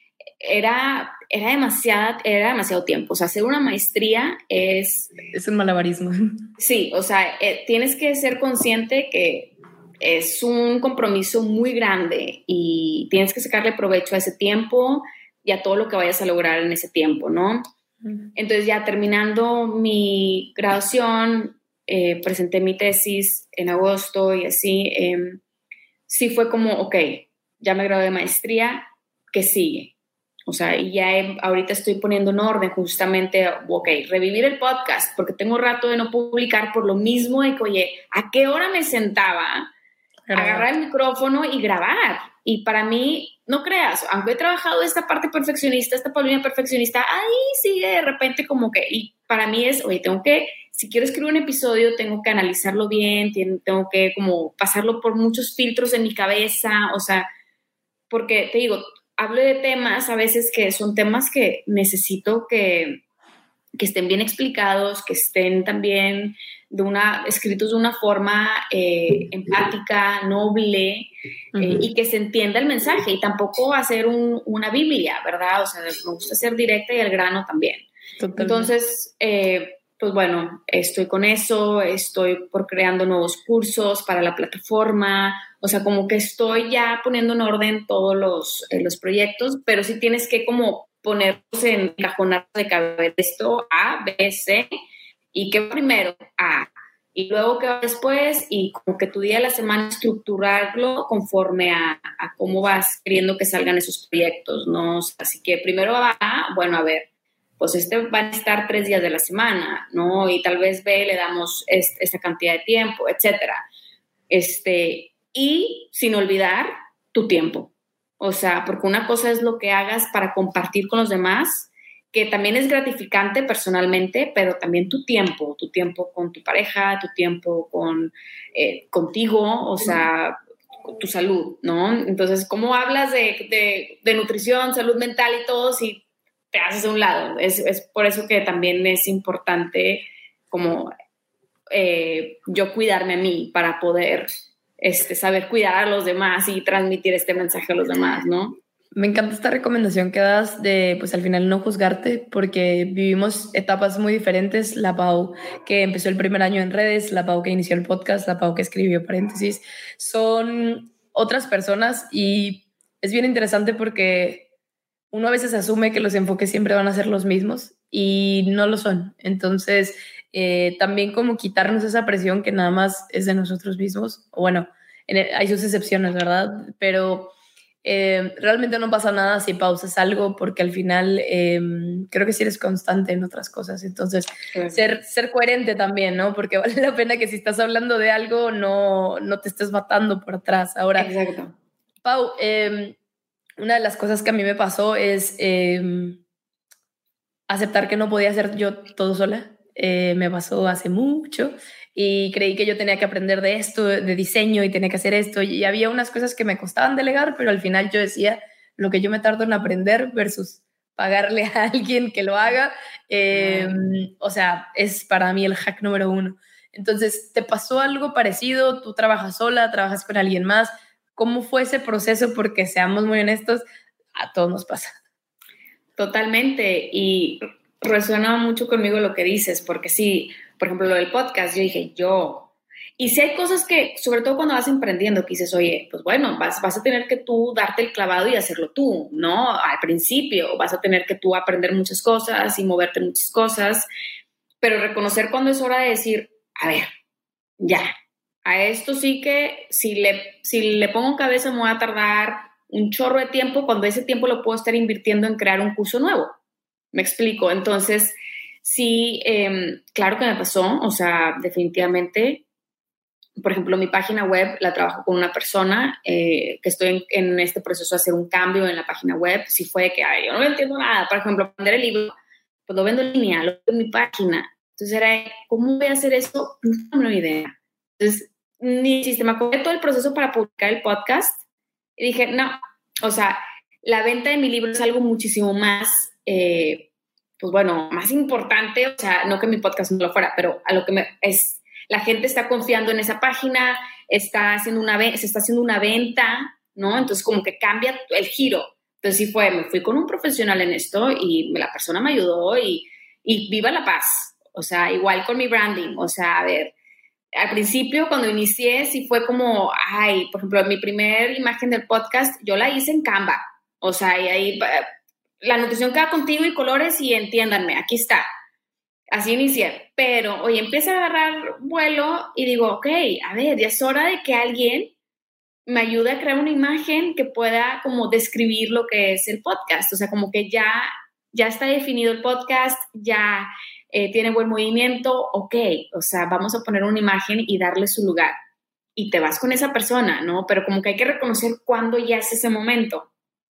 era demasiado tiempo. O sea, hacer una maestría es un malabarismo. Sí, o sea, tienes que ser consciente que es un compromiso muy grande y tienes que sacarle provecho a ese tiempo y a todo lo que vayas a lograr en ese tiempo, ¿no? Entonces ya terminando mi graduación, presenté mi tesis en agosto y así, sí fue como, ok, ya me gradué de maestría, ¿qué sigue? O sea, y ya ahorita estoy poniendo en orden justamente, ok, revivir el podcast, porque tengo rato de no publicar por lo mismo de que, oye, ¿a qué hora me sentaba? Agarrar el micrófono y grabar. Y para mí, no creas, aunque he trabajado esta parte perfeccionista, esta Paulina perfeccionista, ahí sigue de repente como que, y para mí es, oye, si quiero escribir un episodio, tengo que analizarlo bien, tengo que como pasarlo por muchos filtros en mi cabeza, o sea, porque te digo, hablo de temas a veces que son temas que necesito que estén bien explicados, que estén también escritos de una forma empática, noble, y que se entienda el mensaje, y tampoco hacer una Biblia, ¿verdad? O sea, me gusta ser directa y al grano también. Totalmente. Entonces, pues bueno, estoy con eso, estoy por creando nuevos cursos para la plataforma, o sea, como que estoy ya poniendo en orden todos los proyectos, pero sí tienes que como ponerlos en cajonadas de cabeza, esto A, B, C, y qué primero, A, y luego qué va después, y como que tu día de la semana estructurarlo conforme a cómo vas queriendo que salgan esos proyectos, ¿no? Así que primero A, bueno, a ver, pues van a estar 3 días de la semana, ¿no? Y tal vez B, le damos esta cantidad de tiempo, etcétera. Y sin olvidar tu tiempo. O sea, porque una cosa es lo que hagas para compartir con los demás, que también es gratificante personalmente, pero también tu tiempo con tu pareja, tu tiempo contigo, o sea, tu salud, ¿no? Entonces, ¿cómo hablas de nutrición, salud mental y todo si te haces a un lado? Es por eso que también es importante como yo cuidarme a mí para poder saber cuidar a los demás y transmitir este mensaje a los demás, ¿no? Me encanta esta recomendación que das de, pues al final no juzgarte, porque vivimos etapas muy diferentes. La Pau que empezó el primer año en redes, la Pau que inició el podcast, la Pau que escribió paréntesis, son otras personas, y es bien interesante porque uno a veces asume que los enfoques siempre van a ser los mismos y no lo son. Entonces, también como quitarnos esa presión que nada más es de nosotros mismos. Bueno, hay sus excepciones, ¿verdad? Pero realmente no pasa nada si pausas algo, porque al final creo que sí eres constante en otras cosas. Entonces, ser coherente también, ¿no? Porque vale la pena que si estás hablando de algo no te estés matando por atrás. Ahora, exacto. Pau, una de las cosas que a mí me pasó es aceptar que no podía hacer yo todo sola. Me pasó hace mucho y creí que yo tenía que aprender de esto, de diseño, y tenía que hacer esto, y había unas cosas que me costaban delegar, pero al final yo decía, lo que yo me tardo en aprender versus pagarle a alguien que lo haga, o sea, es para mí el hack número 1. Entonces, ¿te pasó algo parecido? ¿Tú trabajas sola? ¿Trabajas con alguien más? ¿Cómo fue ese proceso? Porque seamos muy honestos, a todos nos pasa. Totalmente, y resuena mucho conmigo lo que dices, porque sí, por ejemplo, lo del podcast, yo dije, y si hay cosas que, sobre todo cuando vas emprendiendo, que dices, oye, pues bueno, vas a tener que tú darte el clavado y hacerlo tú, ¿no? Al principio vas a tener que tú aprender muchas cosas y moverte en muchas cosas, pero reconocer cuando es hora de decir, a ver, ya, a esto sí que, si le pongo cabeza me voy a tardar un chorro de tiempo, cuando ese tiempo lo puedo estar invirtiendo en crear un curso nuevo. ¿Me explico? Entonces, sí, claro que me pasó, o sea, definitivamente. Por ejemplo, mi página web la trabajo con una persona, que estoy en este proceso de hacer un cambio en la página web. Si fue que yo no entiendo nada, por ejemplo, vender el libro, pues lo vendo en línea, lo vendo en mi página. Entonces era, ¿cómo voy a hacer eso? No tengo ni idea. Entonces, ni sistema, acabé todo el proceso para publicar el podcast y dije, no, o sea, la venta de mi libro es algo muchísimo más, pues bueno, más importante, o sea, no que mi podcast no lo fuera, pero a lo que es, la gente está confiando en esa página, se está haciendo una venta, ¿no? Entonces como que cambia el giro. Entonces sí me fui con un profesional en esto y la persona me ayudó y viva la paz. O sea, igual con mi branding, o sea, a ver, al principio cuando inicié sí fue como, por ejemplo, mi primer imagen del podcast yo la hice en Canva, o sea, y ahí la nutrición queda contigo y colores y entiéndanme, aquí está. Así inicié, pero hoy empieza a agarrar vuelo y digo, ok, a ver, ya es hora de que alguien me ayude a crear una imagen que pueda como describir lo que es el podcast, o sea, como que ya está definido el podcast, ya tiene buen movimiento, ok, o sea, vamos a poner una imagen y darle su lugar. Y te vas con esa persona, ¿no? Pero como que hay que reconocer cuándo ya es ese momento.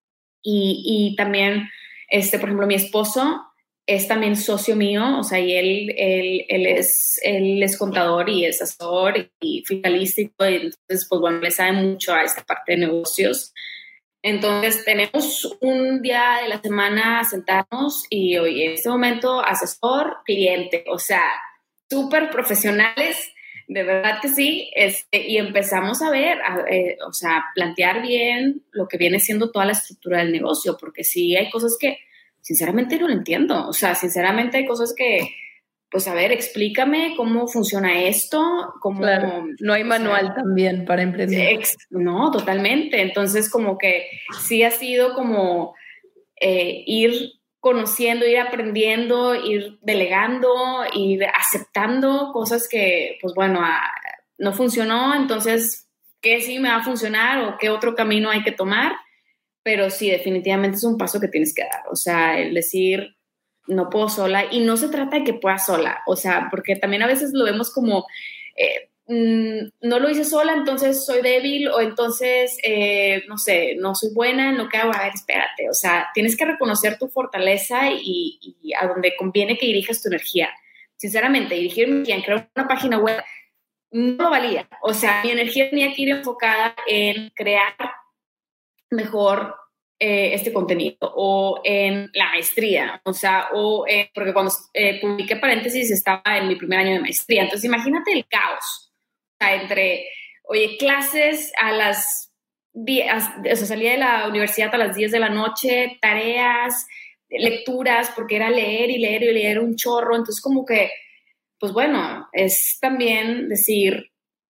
Y también, por ejemplo, mi esposo es también socio mío, o sea, y él es contador y es asesor y fiscalista y todo, y entonces, pues bueno, le sabe mucho a esta parte de negocios. Entonces, tenemos un día de la semana a sentarnos y, oye, en este momento, asesor, cliente, o sea, súper profesionales, de verdad que sí, y empezamos a ver, o sea, plantear bien lo que viene siendo toda la estructura del negocio, porque sí hay cosas que sinceramente no lo entiendo, o sea, sinceramente hay cosas que, pues a ver, explícame cómo funciona esto, cómo... Claro, no hay manual también para emprender. No, totalmente, entonces como que sí ha sido como ir conociendo, ir aprendiendo, ir delegando, ir aceptando cosas que, pues bueno, no funcionó, entonces, ¿qué sí me va a funcionar o qué otro camino hay que tomar? Pero sí, definitivamente es un paso que tienes que dar, o sea, el decir, no puedo sola, y no se trata de que puedas sola, o sea, porque también a veces lo vemos como... no lo hice sola, entonces soy débil o entonces, no sé, no soy buena en lo que hago. A ver, espérate, o sea, tienes que reconocer tu fortaleza y a donde conviene que dirijas tu energía. Sinceramente, dirigir mi energía en crear una página web no lo valía. O sea, mi energía tenía que ir enfocada en crear mejor este contenido o en la maestría, o sea, porque cuando publiqué paréntesis estaba en mi primer año de maestría, entonces imagínate el caos, o sea, entre, oye, clases a las 10, o sea, salía de la universidad a las 10 de la noche, tareas, lecturas, porque era leer y leer y leer un chorro, entonces como que, pues bueno, es también decir,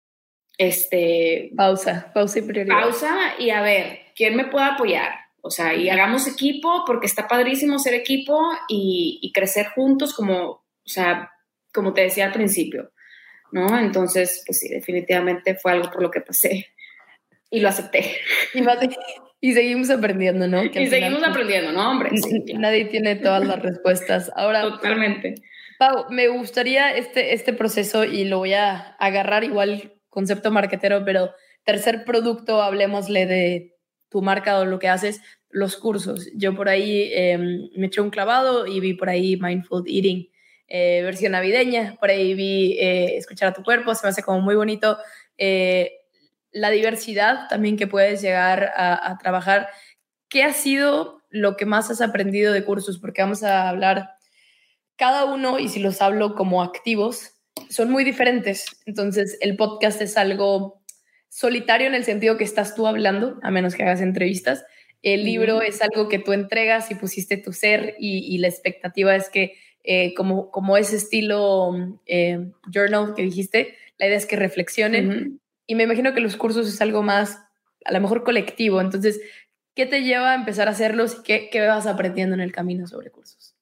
pausa y prioridad. Pausa y a ver, ¿quién me puede apoyar? O sea, y hagamos equipo porque está padrísimo ser equipo y crecer juntos como, o sea, como te decía al principio, ¿no? Entonces, pues sí, definitivamente fue algo por lo que pasé y lo acepté. Y seguimos aprendiendo, ¿no? Y seguimos aprendiendo, ¿no, hombre? Sí, claro. Nadie tiene todas las respuestas. Ahora, totalmente. Pau, me gustaría este proceso y lo voy a agarrar igual concepto marketero, pero tercer producto, hablemosle de tu marca o lo que haces, los cursos. Yo por ahí me eché un clavado y vi por ahí Mindful Eating, versión navideña, por ahí vi Escuchar a tu cuerpo, se me hace como muy bonito la diversidad también que puedes llegar a trabajar. ¿Qué ha sido lo que más has aprendido de cursos? Porque vamos a hablar cada uno, y si los hablo como activos, son muy diferentes. Entonces, el podcast es algo solitario en el sentido que estás tú hablando, a menos que hagas entrevistas. El libro es algo que tú entregas y pusiste tu ser y la expectativa es que, como ese estilo journal que dijiste, la idea es que reflexionen. Y me imagino que los cursos es algo más, a lo mejor colectivo. Entonces, ¿qué te lleva a empezar a hacerlos y qué vas aprendiendo en el camino sobre cursos?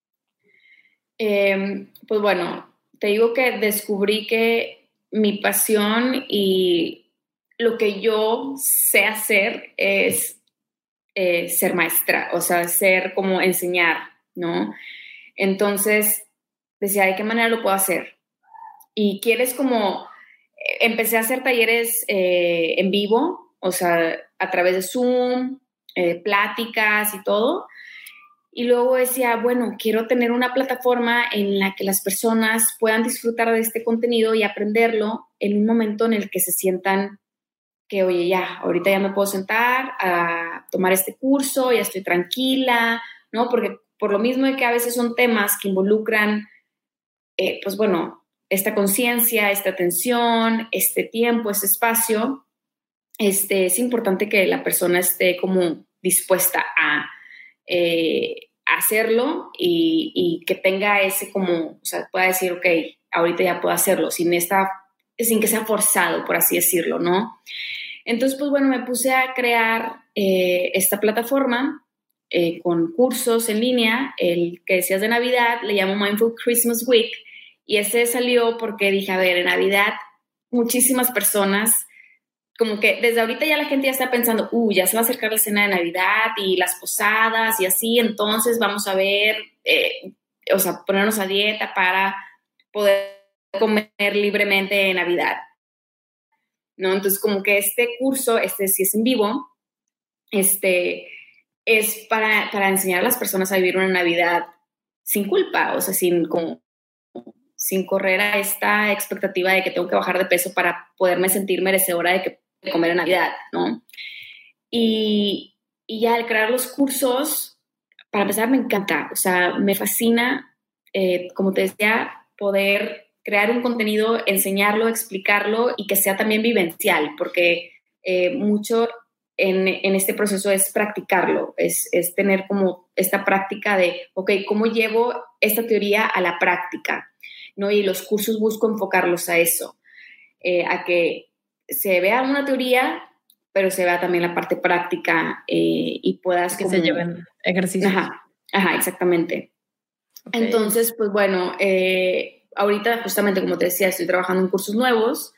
Pues bueno, te digo que descubrí que mi pasión y lo que yo sé hacer es ser maestra, o sea, ser como enseñar, ¿no? Entonces, decía, ¿de qué manera lo puedo hacer? Y quieres como, empecé a hacer talleres en vivo, o sea, a través de Zoom, pláticas y todo. Y luego decía, bueno, quiero tener una plataforma en la que las personas puedan disfrutar de este contenido y aprenderlo en un momento en el que se sientan que, oye, ya, ahorita ya me puedo sentar a tomar este curso, ya estoy tranquila, ¿no? Porque por lo mismo de que a veces son temas que involucran, pues bueno, esta conciencia, esta atención, este tiempo, este espacio, es importante que la persona esté como dispuesta a hacerlo y que tenga ese como, o sea, pueda decir, ok, ahorita ya puedo hacerlo, sin que sea forzado, por así decirlo, ¿no? Entonces, pues bueno, me puse a crear esta plataforma con cursos en línea, el que decías de Navidad, le llamo Mindful Christmas Week, y ese salió porque dije, a ver, en Navidad muchísimas personas como que desde ahorita ya la gente ya está pensando, ya se va a acercar la cena de Navidad y las posadas y así, entonces vamos a ver, o sea, ponernos a dieta para poder comer libremente en Navidad, ¿no? Entonces, como que este curso, si es en vivo, es para enseñar a las personas a vivir una Navidad sin culpa, o sea, sin correr a esta expectativa de que tengo que bajar de peso para poderme sentir merecedora de comer en Navidad, ¿no? Y ya al crear los cursos, para empezar me encanta, o sea, me fascina, como te decía, poder crear un contenido, enseñarlo, explicarlo y que sea también vivencial, porque mucho en este proceso es practicarlo, es tener como esta práctica de, ok, ¿cómo llevo esta teoría a la práctica? ¿No? Y los cursos busco enfocarlos a eso, a que se vea una teoría, pero se vea también la parte práctica y puedas que se lleven ejercicios. Ajá, exactamente. Okay. Entonces, pues bueno, ahorita justamente como te decía, estoy trabajando en cursos nuevos,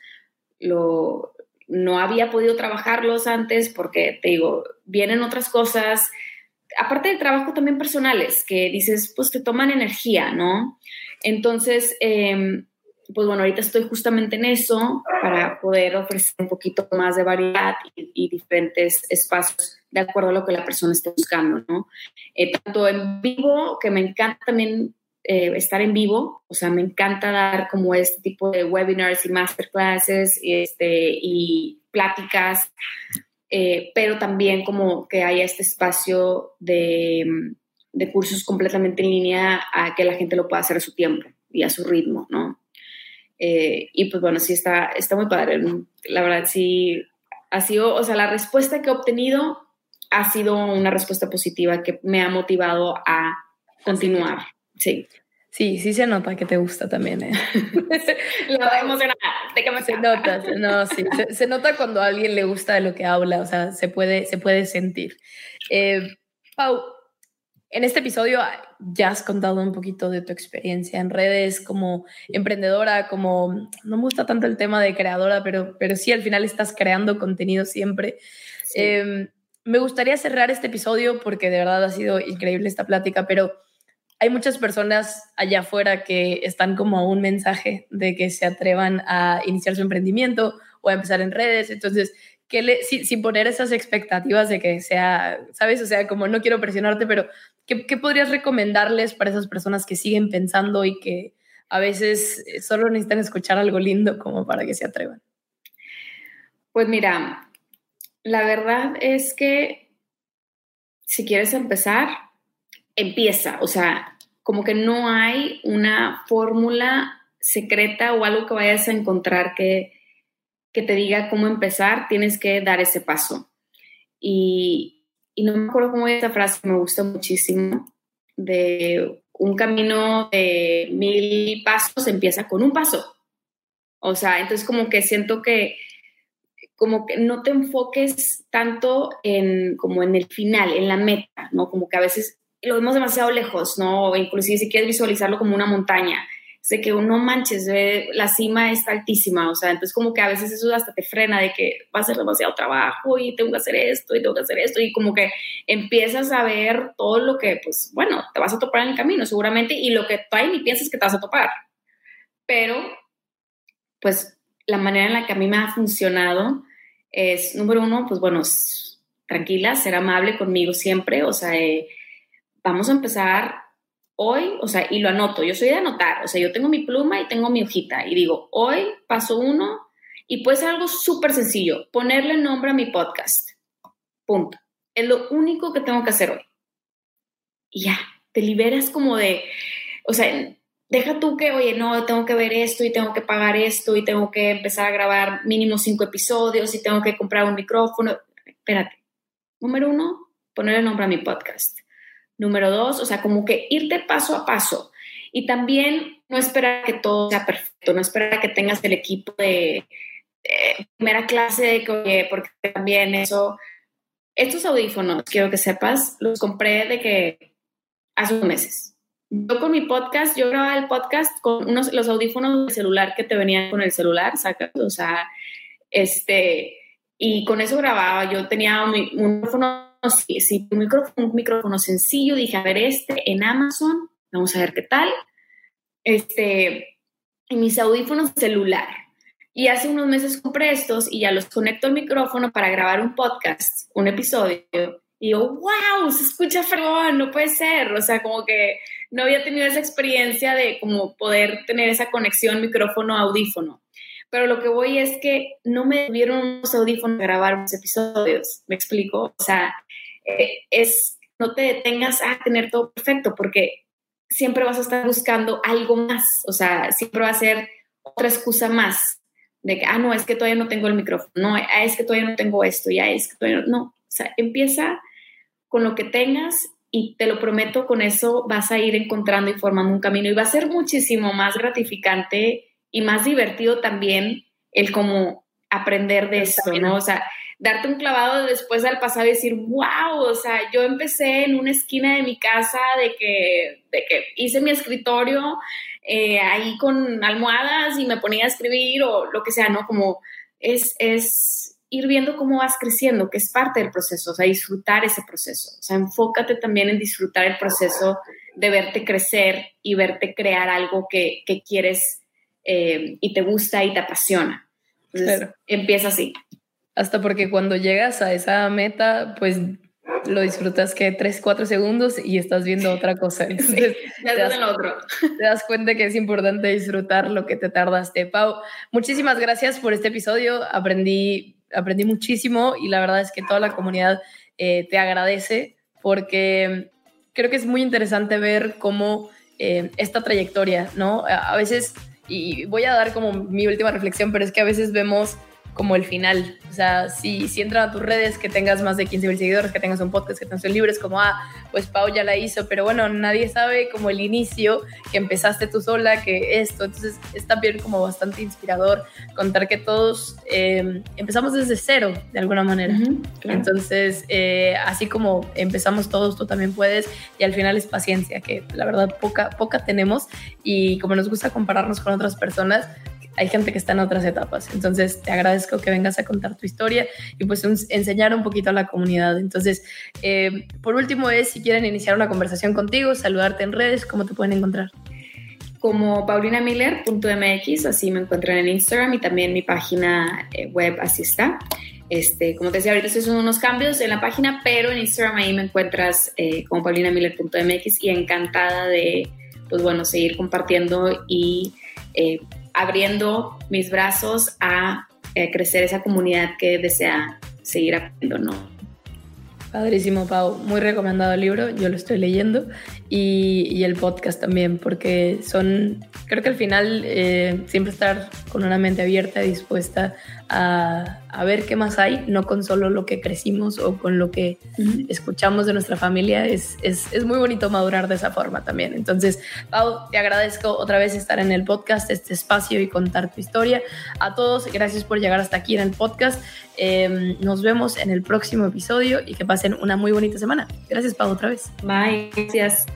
no había podido trabajarlos antes porque, te digo, vienen otras cosas, aparte del trabajo también personales, que dices, pues te toman energía, ¿no? Entonces, pues bueno, ahorita estoy justamente en eso para poder ofrecer un poquito más de variedad y diferentes espacios de acuerdo a lo que la persona esté buscando, ¿no? Tanto en vivo, que me encanta también estar en vivo, o sea, me encanta dar como este tipo de webinars y masterclasses y pláticas, pero también como que haya este espacio de cursos completamente en línea a que la gente lo pueda hacer a su tiempo y a su ritmo, ¿no? Y pues bueno, sí está muy padre. La verdad sí ha sido, o sea, la respuesta que he obtenido ha sido una respuesta positiva que me ha motivado a continuar. Sí. Sí se nota que te gusta también, ¿eh? Lo emocionada, de que me se nota, no, sí, se nota cuando a alguien le gusta de lo que habla, o sea, se puede sentir. Pau, en este episodio ya has contado un poquito de tu experiencia en redes como emprendedora, como, no me gusta tanto el tema de creadora, pero sí al final estás creando contenido siempre. Sí. Me gustaría cerrar este episodio porque de verdad ha sido increíble esta plática, pero hay muchas personas allá afuera que están como a un mensaje de que se atrevan a iniciar su emprendimiento o a empezar en redes. Entonces, sin poner esas expectativas de que sea, ¿sabes? O sea, como no quiero presionarte, pero ¿qué podrías recomendarles para esas personas que siguen pensando y que a veces solo necesitan escuchar algo lindo como para que se atrevan? Pues mira, la verdad es que si quieres empezar, empieza, o sea, como que no hay una fórmula secreta o algo que vayas a encontrar que te diga cómo empezar, tienes que dar ese paso. Y no me acuerdo cómo es esa frase, me gusta muchísimo, de un camino de 1000 pasos empieza con un paso. O sea, entonces como que siento que como que no te enfoques tanto como en el final, en la meta, ¿no? Como que a veces lo vemos demasiado lejos, ¿no? O inclusive si quieres visualizarlo como una montaña, sé que no manches, la cima está altísima, o sea, entonces como que a veces eso hasta te frena de que va a ser demasiado trabajo y tengo que hacer esto y tengo que hacer esto y como que empiezas a ver todo lo que, pues, bueno, te vas a topar en el camino seguramente y lo que todavía ni piensas que te vas a topar, pero, pues, la manera en la que a mí me ha funcionado es, número uno, pues, bueno, tranquila, ser amable conmigo siempre, o sea, vamos a empezar hoy, o sea, y lo anoto, yo soy de anotar, o sea, yo tengo mi pluma y tengo mi hojita y digo, hoy paso 1 y puede ser algo súper sencillo, ponerle nombre a mi podcast, punto. Es lo único que tengo que hacer hoy. Y ya, te liberas como de, o sea, deja tú que, oye, no, tengo que ver esto y tengo que pagar esto y tengo que empezar a grabar mínimo 5 episodios y tengo que comprar un micrófono. Espérate. Número 1, ponerle nombre a mi podcast. Número 2, o sea, como que irte paso a paso. Y también no esperar que todo sea perfecto, no esperar que tengas el equipo de primera clase, porque también eso... Estos audífonos, quiero que sepas, los compré de que hace unos meses. Yo con mi podcast, yo grababa el podcast con los audífonos del celular que te venían con el celular, ¿sacas? O sea, y con eso grababa. Yo tenía un micrófono, sí, un micrófono sencillo. Dije, a ver, en Amazon, vamos a ver qué tal. Y mis audífonos de celular. Y hace unos meses compré estos y ya los conecto al micrófono para grabar un podcast, un episodio. Y yo, wow, se escucha fregón, no puede ser. O sea, como que no había tenido esa experiencia de como poder tener esa conexión micrófono-audífono. Pero lo que voy es que no me dieron unos audífonos a grabar unos episodios. ¿Me explico? O sea, no te detengas a tener todo perfecto porque siempre vas a estar buscando algo más, o sea, siempre va a ser otra excusa más de que, no, es que todavía no tengo el micrófono, no, es que todavía no tengo esto, ya es que todavía no, o sea, empieza con lo que tengas y te lo prometo, con eso vas a ir encontrando y formando un camino y va a ser muchísimo más gratificante y más divertido también el como aprender de esto, ¿no? O sea, darte un clavado después al pasado y decir, wow, o sea, yo empecé en una esquina de mi casa de que hice mi escritorio ahí con almohadas y me ponía a escribir o lo que sea, ¿no? Como es ir viendo cómo vas creciendo, que es parte del proceso, o sea, disfrutar ese proceso. O sea, enfócate también en disfrutar el proceso de verte crecer y verte crear algo que quieres y te gusta y te apasiona. Entonces, claro, empieza así. Hasta porque cuando llegas a esa meta, pues lo disfrutas que 3-4 segundos y estás viendo otra cosa. Entonces, sí, te das cuenta que es importante disfrutar lo que te tardaste. Pau, muchísimas gracias por este episodio. Aprendí muchísimo y la verdad es que toda la comunidad te agradece porque creo que es muy interesante ver cómo esta trayectoria, ¿no? A veces, y voy a dar como mi última reflexión, pero es que a veces vemos como el final, o sea, si entran a tus redes, que tengas más de 15,000 seguidores, que tengas un podcast, que tengas un libro, es como, pues Pau ya la hizo, pero bueno, nadie sabe como el inicio, que empezaste tú sola, que esto, entonces es también como bastante inspirador contar que todos empezamos desde cero, de alguna manera. Uh-huh, claro. Entonces, así como empezamos todos, tú también puedes, y al final es paciencia, que la verdad poca tenemos, y como nos gusta compararnos con otras personas, hay gente que está en otras etapas. Entonces, te agradezco que vengas a contar tu historia y pues enseñar un poquito a la comunidad. Entonces, por último si quieren iniciar una conversación contigo, saludarte en redes, ¿cómo te pueden encontrar? Como paulinamiller.mx, así me encuentran en Instagram y también mi página web, así está. Como te decía, ahorita estoy haciendo unos cambios en la página, pero en Instagram ahí me encuentras como paulinamiller.mx y encantada de, pues bueno, seguir compartiendo y abriendo mis brazos a crecer esa comunidad que desea seguir aprendiendo, ¿no? Padrísimo, Pau. Muy recomendado el libro, yo lo estoy leyendo, y el podcast también, porque creo que al final siempre estar con una mente abierta y dispuesta a ver qué más hay, no con solo lo que crecimos o con lo que escuchamos de nuestra familia, es muy bonito madurar de esa forma también. Entonces, Pau, te agradezco otra vez estar en el podcast, este espacio y contar tu historia. A todos, gracias por llegar hasta aquí en el podcast. Nos vemos en el próximo episodio y que pasen una muy bonita semana. Gracias, Pau, otra vez. Bye, gracias.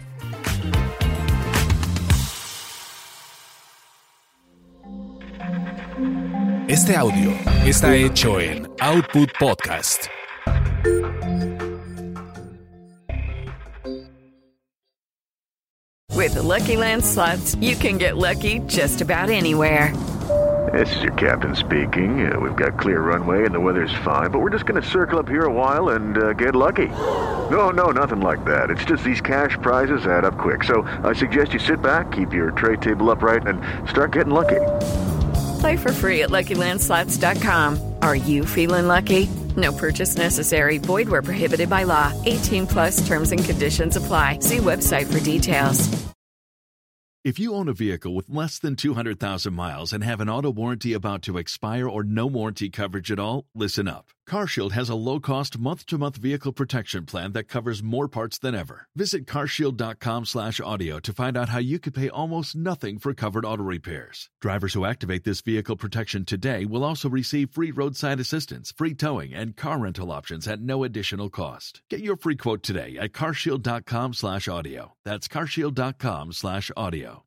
Este audio está hecho en Output Podcast. With the Lucky Land Slots, you can get lucky just about anywhere. This is your captain speaking. We've got clear runway and the weather's fine, but we're just going to circle up here a while and get lucky. No, nothing like that. It's just these cash prizes add up quick. So I suggest you sit back, keep your tray table upright, and start getting lucky. Play for free at LuckyLandSlots.com. Are you feeling lucky? No purchase necessary. Void where prohibited by law. 18+ terms and conditions apply. See website for details. If you own a vehicle with less than 200,000 miles and have an auto warranty about to expire or no warranty coverage at all, listen up. CarShield has a low-cost month-to-month vehicle protection plan that covers more parts than ever. Visit carshield.com/audio to find out how you could pay almost nothing for covered auto repairs. Drivers who activate this vehicle protection today will also receive free roadside assistance, free towing, and car rental options at no additional cost. Get your free quote today at carshield.com/audio. That's carshield.com/audio.